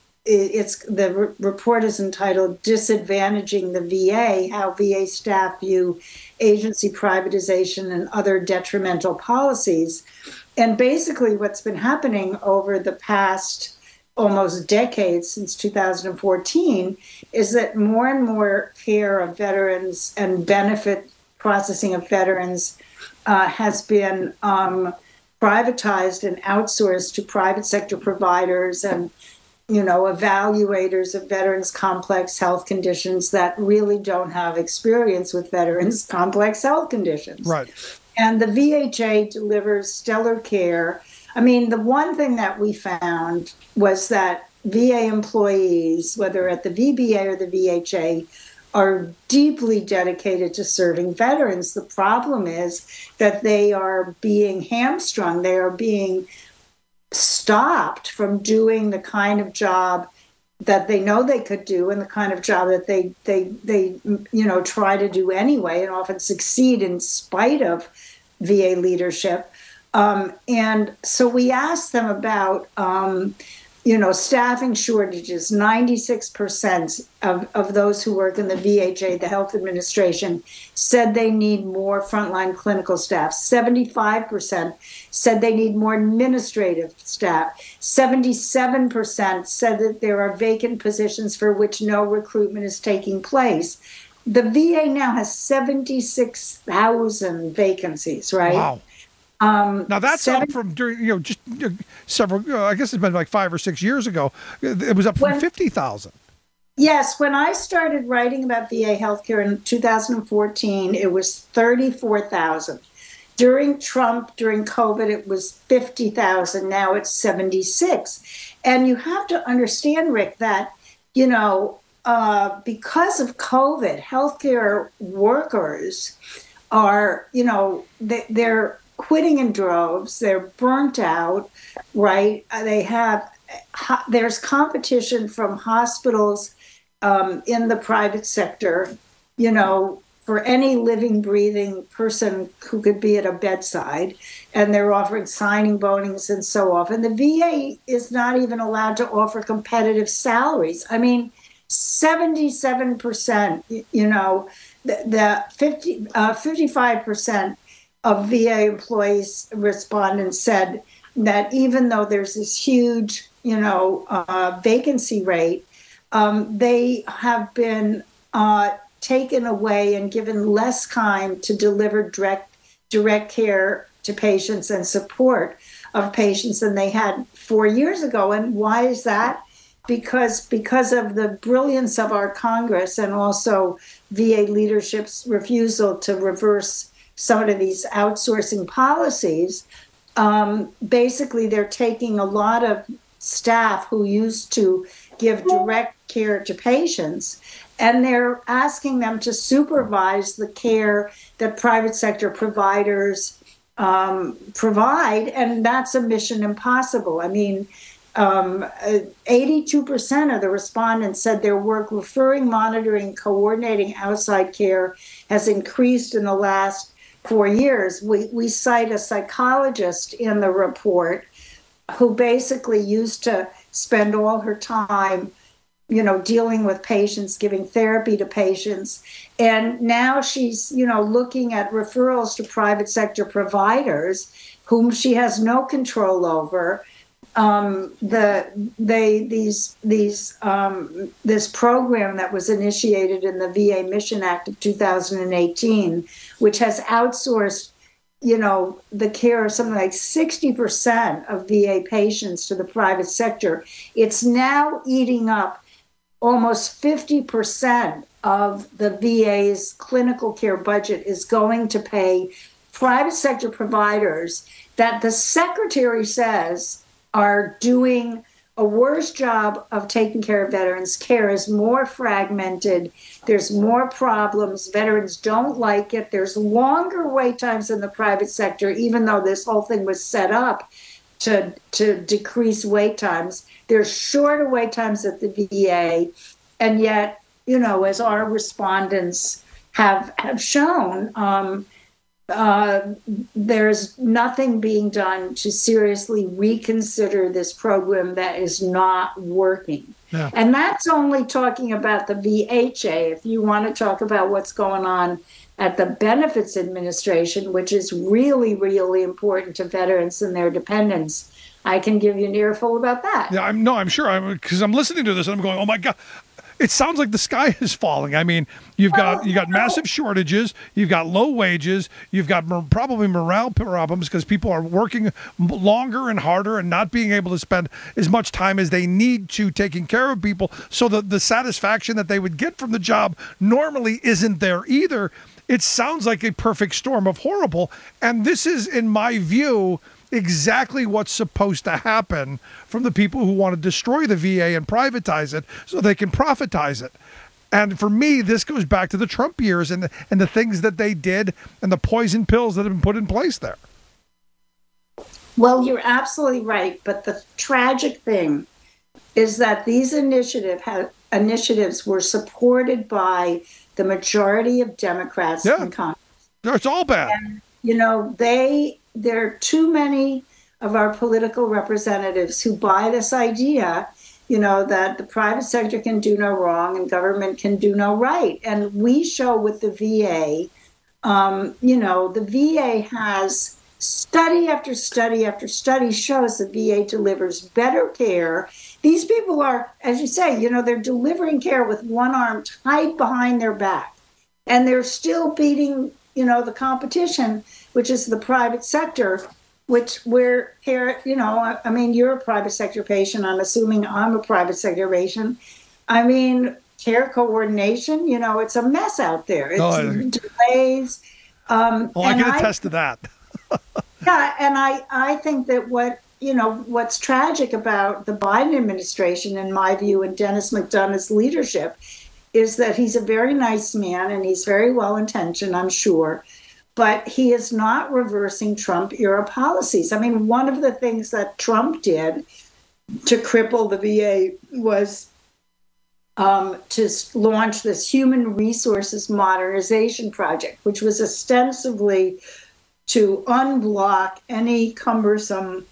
Speaker 7: it's the re- report is entitled Disadvantaging the V A, How V A Staff View Agency Privatization and Other Detrimental Policies. And basically what's been happening over the past almost decades, since two thousand fourteen, is that more and more care of veterans and benefit processing of veterans uh, has been um, privatized and outsourced to private sector providers and, you know, evaluators of veterans' complex health conditions that really don't have experience with veterans' complex health conditions.
Speaker 4: Right.
Speaker 7: And the V H A delivers stellar care. I mean, the one thing that we found was that V A employees, whether at the V B A or the V H A, are deeply dedicated to serving veterans. The problem is that they are being hamstrung. They are being stopped from doing the kind of job that they know they could do and the kind of job that they, they, they you know, try to do anyway and often succeed in spite of V A leadership. Um, and so we asked them about, um, you know, staffing shortages. ninety-six percent of, of those who work in the V H A, the Health Administration, said they need more frontline clinical staff. seventy-five percent said they need more administrative staff. seventy-seven percent said that there are vacant positions for which no recruitment is taking place. The V A now has seventy-six thousand vacancies, right?
Speaker 4: Wow.
Speaker 7: Um,
Speaker 4: now that's seven, up from during you know just uh, several. Uh, I guess it's been like five or six years ago. It was up from fifty thousand.
Speaker 7: Yes, when I started writing about V A healthcare in two thousand fourteen, it was thirty-four thousand. During Trump, during COVID, it was fifty thousand. Now it's seventy-six. And you have to understand, Rick, that you know uh, because of COVID, healthcare workers are you know they, they're quitting in droves. They're burnt out, right? They have, there's competition from hospitals um, in the private sector, you know, for any living, breathing person who could be at a bedside, and they're offering signing bonus and so on. And the V A is not even allowed to offer competitive salaries. I mean, seventy-seven percent, you know, the, the fifty, uh, fifty-five percent of V A employees, respondents said that even though there's this huge, you know, uh, vacancy rate, um, they have been uh, taken away and given less time to deliver direct direct care to patients and support of patients than they had four years ago. And why is that? Because because of the brilliance of our Congress and also V A leadership's refusal to reverse some of these outsourcing policies. Um, basically, they're taking a lot of staff who used to give direct care to patients, and they're asking them to supervise the care that private sector providers um, provide, and that's a mission impossible. I mean, um, eighty-two percent of the respondents said their work referring, monitoring, coordinating outside care has increased in the last four years. We, we cite a psychologist in the report who basically used to spend all her time, you know, dealing with patients, giving therapy to patients. And now she's, you know, looking at referrals to private sector providers whom she has no control over. Um, the they these these um, this program that was initiated in the V A Mission Act of two thousand eighteen, which has outsourced, you know, the care of something like sixty percent of V A patients to the private sector. It's now eating up almost fifty percent of the V A's clinical care budget is going to pay private sector providers that the secretary says are doing a worse job of taking care of veterans. Care is more fragmented. There's more problems. Veterans don't like it. There's longer wait times in the private sector, even though this whole thing was set up to, to decrease wait times. There's shorter wait times at the V A. And yet, you know, as our respondents have, have shown, um, Uh, there's nothing being done to seriously reconsider this program that is not working. Yeah. And that's only talking about the V H A. If you want to talk about what's going on at the Benefits Administration, which is really, really important to veterans and their dependents, I can give you an earful about that.
Speaker 4: Yeah, I'm no, I'm sure. I'm because I'm listening to this and I'm going, oh my God. It sounds like the sky is falling. I mean, you've got you got massive shortages, you've got low wages, you've got more, probably morale problems because people are working longer and harder and not being able to spend as much time as they need to taking care of people. So the, the satisfaction that they would get from the job normally isn't there either. It sounds like a perfect storm of horrible. And this is, in my view, exactly what's supposed to happen from the people who want to destroy the V A and privatize it so they can profitize it. And for me, this goes back to the Trump years and the, and the things that they did and the poison pills that have been put in place there.
Speaker 7: Well, you're absolutely right. But the tragic thing is that these initiative ha- initiatives were supported by the majority of Democrats
Speaker 4: yeah.
Speaker 7: in Congress.
Speaker 4: It's all bad.
Speaker 7: And, you know, they... there are too many of our political representatives who buy this idea, you know, that the private sector can do no wrong and government can do no right. And we show with the V A, um, you know, the V A has study after study after study shows the V A delivers better care. These people are, as you say, you know, they're delivering care with one arm tied behind their back. And they're still beating, you know, the competition, which is the private sector, which we're here, you know, I, I mean, you're a private sector patient. I'm assuming I'm a private sector patient. I mean, care coordination, you know, it's a mess out there. It's
Speaker 4: oh,
Speaker 7: delays. Um,
Speaker 4: well, I can attest I, to that.
Speaker 7: yeah, and I, I think that what, you know, what's tragic about the Biden administration, in my view, and Dennis McDonough's leadership, is that he's a very nice man and he's very well-intentioned, I'm sure. But he is not reversing Trump-era policies. I mean, one of the things that Trump did to cripple the V A was um, to launch this human resources modernization project, which was ostensibly to unblock any cumbersome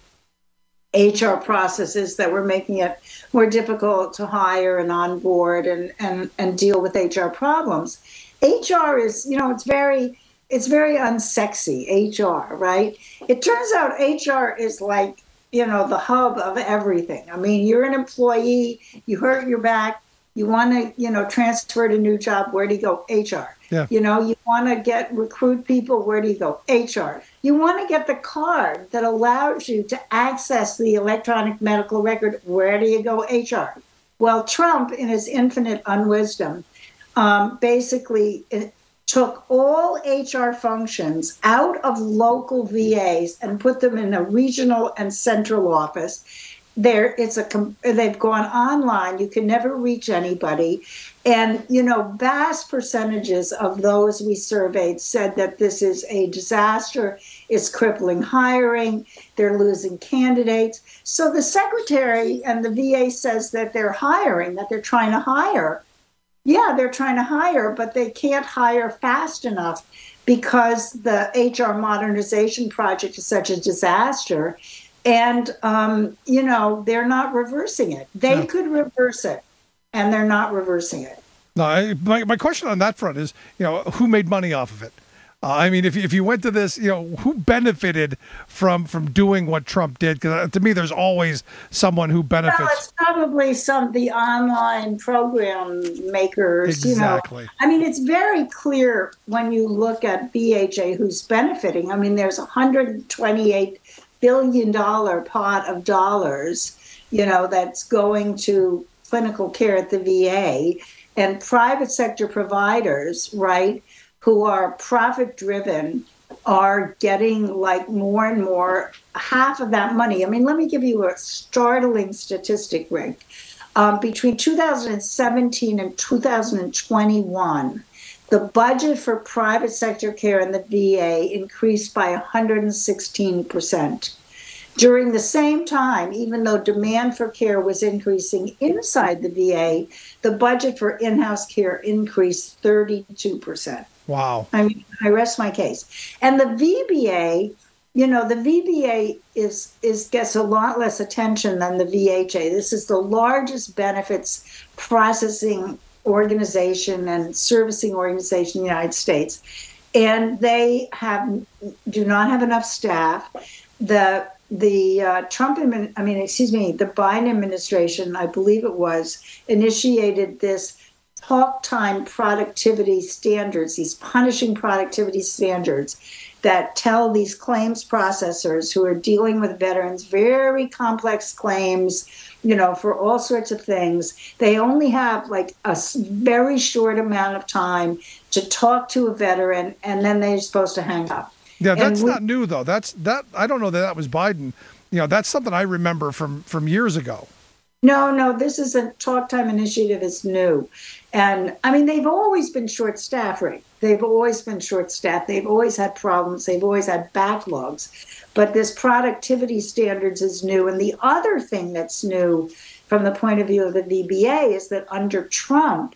Speaker 7: H R processes that were making it more difficult to hire and onboard and, and, and deal with H R problems. H R is, you know, it's very, it's very unsexy, H R, right? It turns out H R is like, you know, the hub of everything. I mean, you're an employee, you hurt your back, you want to, you know, transfer to a new job, where do you go? H R.
Speaker 4: Yeah.
Speaker 7: You know, you want to get recruit people, where do you go? H R. You want to get the card that allows you to access the electronic medical record, where do you go? H R. Well, Trump, in his infinite unwisdom, um, basically took all H R functions out of local V As and put them in a regional and central office. There, it's a. They've gone online. You can never reach anybody, and you know, vast percentages of those we surveyed said that this is a disaster. It's crippling hiring. They're losing candidates. So the secretary and the V A says that they're hiring, that they're trying to hire. Yeah, they're trying to hire, but they can't hire fast enough because the H R modernization project is such a disaster. And, um, you know, they're not reversing it. They no. could reverse it, and they're not reversing it.
Speaker 4: No, I, my, my question on that front is, you know, who made money off of it? Uh, I mean, if, if you went to this, you know, who benefited from from doing what Trump did? Because to me, there's always someone who benefits.
Speaker 7: Well, it's probably some the online program makers.
Speaker 4: Exactly.
Speaker 7: You know, I mean, it's very clear when you look at B H A who's benefiting. I mean, there's one hundred twenty-eight billion dollar pot of dollars, you know, that's going to clinical care at the V A, and private sector providers, right, who are profit driven, are getting like more and more, half of that money. I mean, let me give you a startling statistic, Rick. Um, between two thousand seventeen and two thousand twenty-one, the budget for private sector care in the V A increased by one hundred sixteen percent. During the same time, even though demand for care was increasing inside the V A, the budget for in-house care increased thirty-two percent.
Speaker 4: Wow.
Speaker 7: I mean, I rest my case. And the V B A, you know, the V B A is is gets a lot less attention than the V H A. This is the largest benefits processing organization and servicing organization in the United States. And they have do not have enough staff. The the uh, Trump, admin, I mean, excuse me, the Biden administration, I believe it was, initiated this talk time productivity standards, these punishing productivity standards that tell these claims processors who are dealing with veterans very complex claims, you know, for all sorts of things. They only have like a very short amount of time to talk to a veteran, and then they're supposed to hang up.
Speaker 4: Yeah, that's
Speaker 7: we,
Speaker 4: not new though. That's that. I don't know that that was Biden. You know, that's something I remember from from years ago.
Speaker 7: No, no, this is a talk time initiative is new. And I mean, they've always been short staffed, right? They've always been short staffed. They've always had problems. They've always had backlogs. But this productivity standards is new. And the other thing that's new from the point of view of the V B A is that under Trump,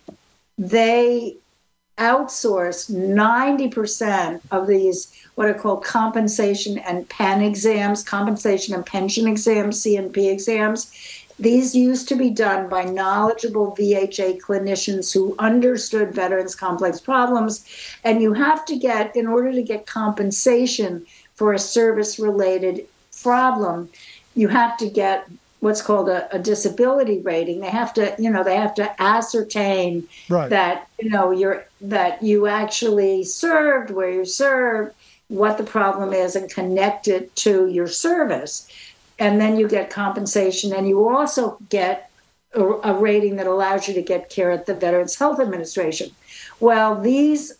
Speaker 7: they outsourced ninety percent of these what are called compensation and pen exams, compensation and pension exams, C and P exams. These used to be done by knowledgeable V H A clinicians who understood veterans' complex problems. And you have to get, in order to get compensation for a service-related problem, you have to get what's called a, a disability rating. They have to, you know, they have to ascertain
Speaker 4: right.
Speaker 7: that, you know, you're that you actually served, where you served, what the problem is, and connect it to your service. And then you get compensation, and you also get a, a rating that allows you to get care at the Veterans Health Administration. Well, these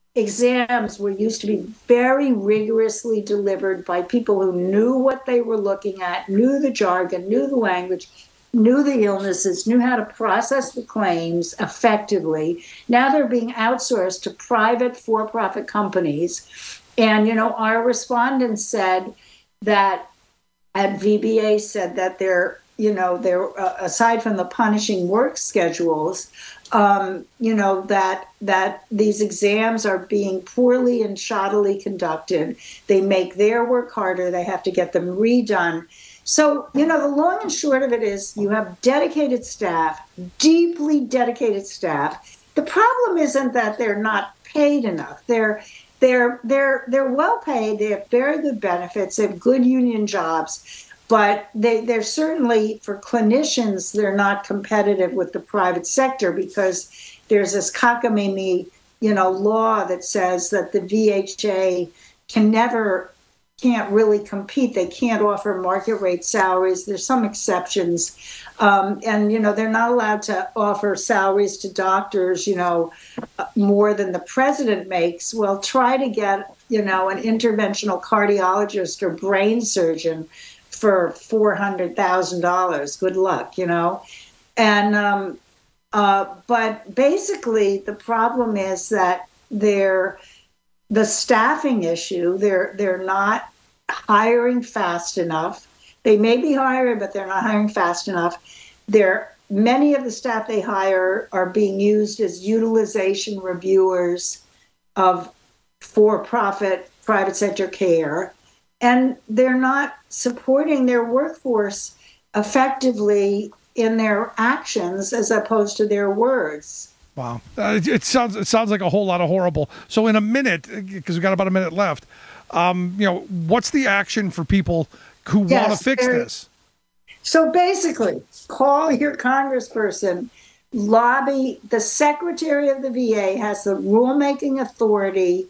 Speaker 7: exams were used to be very rigorously delivered by people who knew what they were looking at, knew the jargon, knew the language, knew the illnesses, knew how to process the claims effectively. Now they're being outsourced to private for-profit companies. And, you know, our respondents said that at V B A said that they're, you know, there uh, aside from the punishing work schedules, um, you know, that that these exams are being poorly and shoddily conducted. They make their work harder. They have to get them redone. So, you know, the long and short of it is you have dedicated staff, deeply dedicated staff. The problem isn't that they're not paid enough. They're they're they're they're well paid. They have very good benefits. They have good union jobs, but they they're certainly, for clinicians, they're not competitive with the private sector because there's this cockamamie, you know, law that says that the V H A can never can't really compete. They can't offer market rate salaries. There's some exceptions. Um, and, you know, they're not allowed to offer salaries to doctors, you know, more than the president makes. Well, try to get, you know, an interventional cardiologist or brain surgeon for four hundred thousand dollars. Good luck, you know. And, um, uh, but basically the problem is that they're, the staffing issue, they're they're not hiring fast enough. They may be hiring, but they're not hiring fast enough. They're, many of the staff they hire are being used as utilization reviewers of for-profit private sector care, and they're not supporting their workforce effectively in their actions as opposed to their words.
Speaker 4: Wow. Uh, it, it sounds it sounds like a whole lot of horrible. So in a minute, because we've got about a minute left, um, you know, what's the action for people who
Speaker 7: Yes,
Speaker 4: want to fix
Speaker 7: there-
Speaker 4: this?
Speaker 7: So basically, call your congressperson, lobby. The secretary of the V A has the rulemaking authority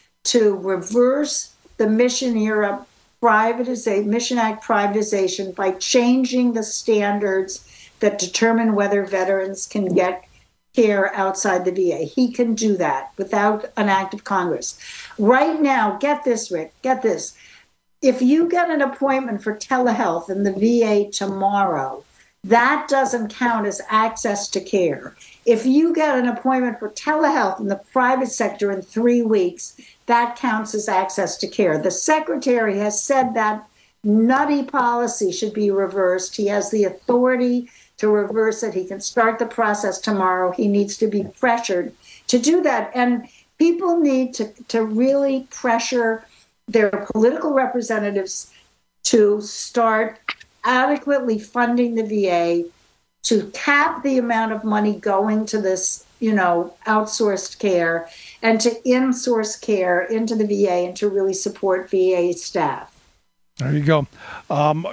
Speaker 7: to reverse the Mission Era privatization, Mission Act privatization by changing the standards that determine whether veterans can get care outside the V A. He can do that without an act of Congress. Right now, get this, Rick, get this. If you get an appointment for telehealth in the V A tomorrow, that doesn't count as access to care. If you get an appointment for telehealth in the private sector in three weeks, that counts as access to care. The secretary has said that nutty policy should be reversed. He has the authority to reverse it. He can start the process tomorrow. He needs to be pressured to do that. And people need to, to really pressure their political representatives to start adequately funding the V A, to cap the amount of money going to this, you know, outsourced care, and to insource care into the V A and to really support V A staff.
Speaker 4: There you go. Um,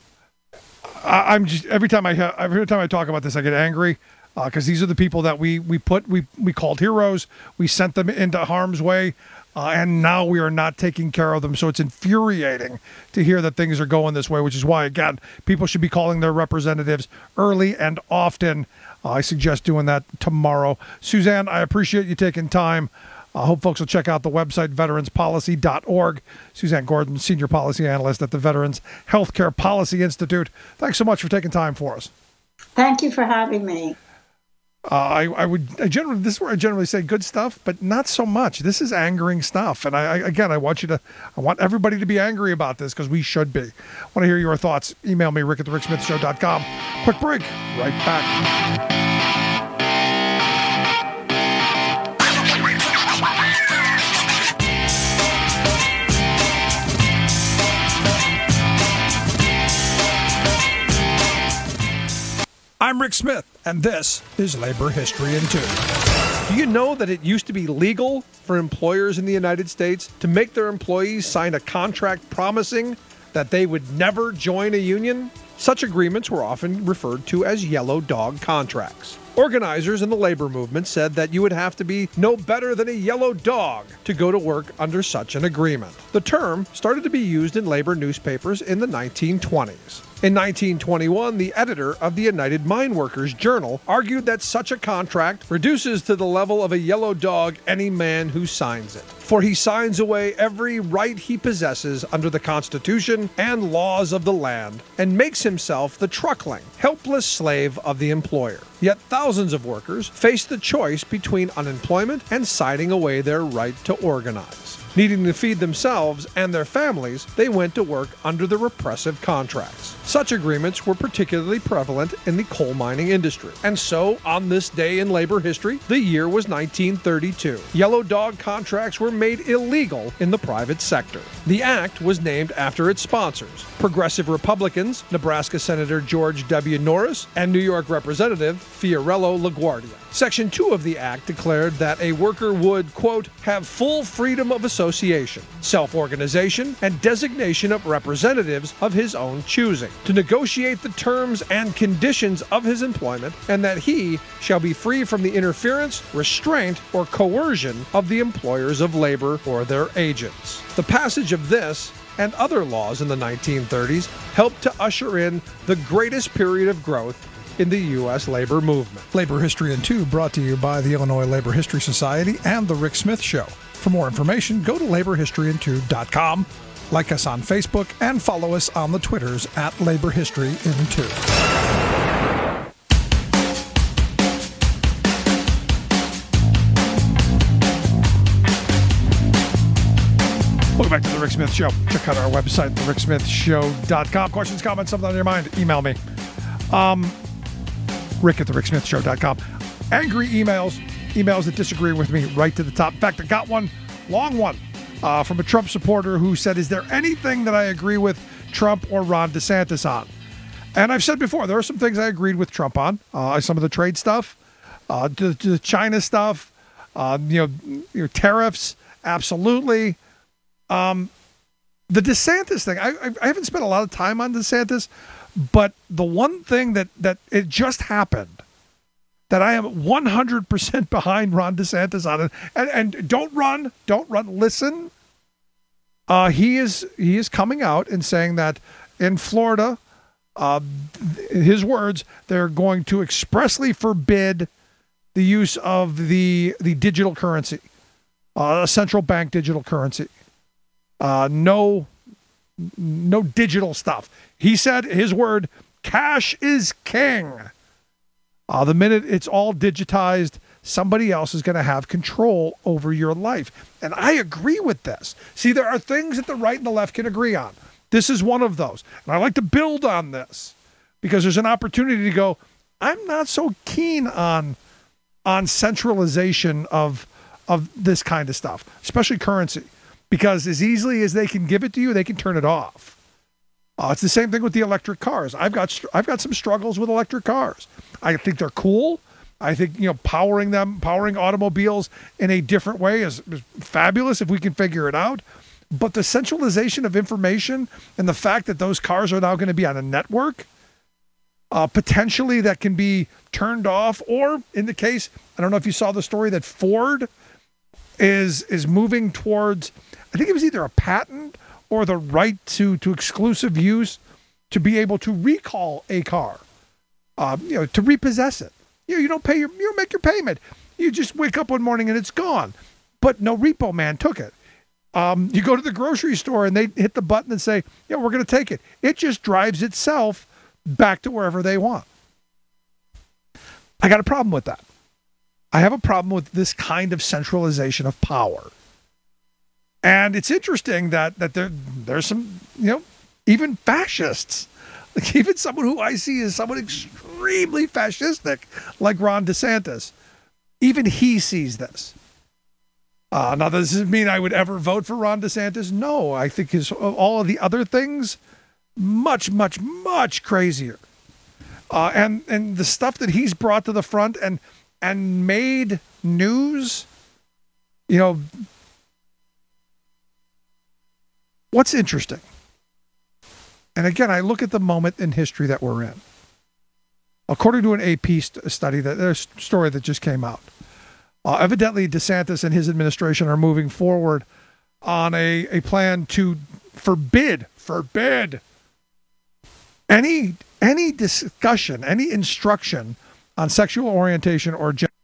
Speaker 4: I, I'm just every time I ha- every time I talk about this, I get angry because uh, these are the people that we we put we we called heroes. We sent them into harm's way. Uh, and now we are not taking care of them. So it's infuriating to hear that things are going this way, which is why, again, people should be calling their representatives early and often. Uh, I suggest doing that tomorrow. Suzanne, I appreciate you taking time. I hope folks will check out the website, veterans policy dot org. Suzanne Gordon, Senior Policy Analyst at the Veterans Healthcare Policy Institute. Thanks so much for taking time for us.
Speaker 7: Thank you for having me.
Speaker 4: Uh, I, I would I generally this is where I generally say good stuff, but not so much. This is angering stuff, and I, I again I want you to I want everybody to be angry about this because we should be. I want to hear your thoughts. Email me Rick at the Rick Smith Show dot com. Quick break. Right back. I'm Rick Smith, and this is Labor History in Two. Do you know that it used to be legal for employers in the United States to make their employees sign a contract promising that they would never join a union? Such agreements were often referred to as yellow dog contracts. Organizers in the labor movement said that you would have to be no better than a yellow dog to go to work under such an agreement. The term started to be used in labor newspapers in the nineteen twenties. In nineteen twenty-one, the editor of the United Mine Workers Journal argued that such a contract reduces to the level of a yellow dog any man who signs it, for he signs away every right he possesses under the Constitution and laws of the land, and makes himself the truckling, helpless slave of the employer. Yet thousands of workers face the choice between unemployment and signing away their right to organize. Needing to feed themselves and their families, they went to work under the repressive contracts. Such agreements were particularly prevalent in the coal mining industry. And so, on this day in labor history, the year was nineteen thirty-two. Yellow Dog contracts were made illegal in the private sector. The act was named after its sponsors, Progressive Republicans, Nebraska Senator George W. Norris, and New York Representative Fiorello LaGuardia. Section two of the act declared that a worker would, quote, have full freedom of association, self-organization, and designation of representatives of his own choosing, to negotiate the terms and conditions of his employment, and that he shall be free from the interference, restraint, or coercion of the employers of labor or their agents. The passage of this and other laws in the nineteen thirties helped to usher in the greatest period of growth in the U S labor movement.
Speaker 5: Labor History in Two brought to you by the Illinois Labor History Society and The Rick Smith Show. For more information, go to labor history in two dot com, like us on Facebook, and follow us on the Twitters at Labor History in Two.
Speaker 4: Welcome back to The Rick Smith Show. Check out our website, the rick smith show dot com. Questions, comments, something on your mind, email me. Um, Rick at the rick smith show dot com. Angry emails, emails that disagree with me, right to the top. In fact, I got one, long one, uh, from a Trump supporter who said, is there anything that I agree with Trump or Ron DeSantis on? And I've said before, there are some things I agreed with Trump on. Uh, some of the trade stuff, uh, the, the China stuff, uh, you know, you know, tariffs, absolutely. Um, the DeSantis thing, I, I haven't spent a lot of time on DeSantis, but the one thing that, that it just happened that I am one hundred percent behind Ron DeSantis on it, and, and don't run, don't run, listen. Uh, he is he is coming out and saying that in Florida, uh, his words, they're going to expressly forbid the use of the the digital currency, uh, a central bank digital currency. Uh, no, no digital stuff. He said, his word, cash is king. Uh, the minute it's all digitized, somebody else is going to have control over your life. And I agree with this. See, there are things that the right and the left can agree on. This is one of those. And I like to build on this because there's an opportunity to go, I'm not so keen on, on centralization of, of this kind of stuff, especially currency. Because as easily as they can give it to you, they can turn it off. Uh, it's the same thing with the electric cars. I've got I've got some struggles with electric cars. I think they're cool. I think, you know, powering them, powering automobiles in a different way is, is fabulous if we can figure it out. But the centralization of information and the fact that those cars are now going to be on a network, uh, potentially that can be turned off, or in the case, I don't know if you saw the story that Ford is is moving towards, I think it was either a patent or the right to, to exclusive use to be able to recall a car, um, you know, to repossess it. You know, you don't pay your, you don't make your payment. You just wake up one morning and it's gone. But no repo man took it. Um, you go to the grocery store and they hit the button and say, yeah, we're going to take it. It just drives itself back to wherever they want. I got a problem with that. I have a problem with this kind of centralization of power. And it's interesting that that there there's some, you know, even fascists, like even someone who I see as someone extremely fascistic, like Ron DeSantis, even he sees this. Uh, now, does this mean I would ever vote for Ron DeSantis? No, I think his all of the other things, much, much, much crazier. Uh, and and the stuff that he's brought to the front and and made news, you know, what's interesting? And again, I look at the moment in history that we're in. According to an A P st- study, that there's a story that just came out. Uh, evidently, DeSantis and his administration are moving forward on a, a plan to forbid, forbid any any discussion, any instruction on sexual orientation or gender.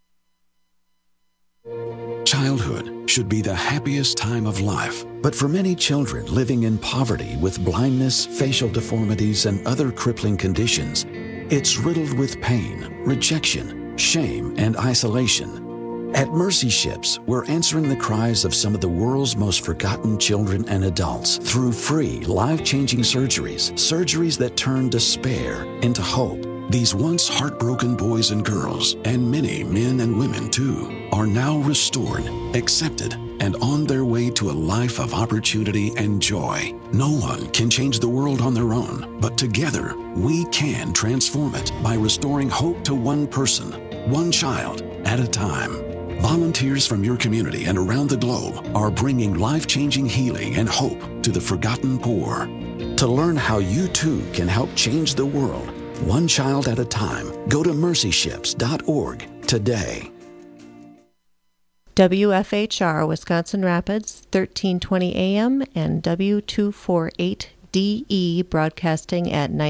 Speaker 8: Childhood should be the happiest time of life, but for many children living in poverty with blindness, facial deformities, and other crippling conditions, it's riddled with pain, rejection, shame, and isolation. At Mercy Ships, we're answering the cries of some of the world's most forgotten children and adults through free, life-changing surgeries, surgeries that turn despair into hope. These once heartbroken boys and girls, and many men and women too, are now restored, accepted, and on their way to a life of opportunity and joy. No one can change the world on their own, but together we can transform it by restoring hope to one person, one child at a time. Volunteers from your community and around the globe are bringing life-changing healing and hope to the forgotten poor. To learn how you too can help change the world, one child at a time, go to mercy ships dot org today.
Speaker 1: W F H R Wisconsin Rapids, thirteen twenty A M and W two forty-eight D E broadcasting at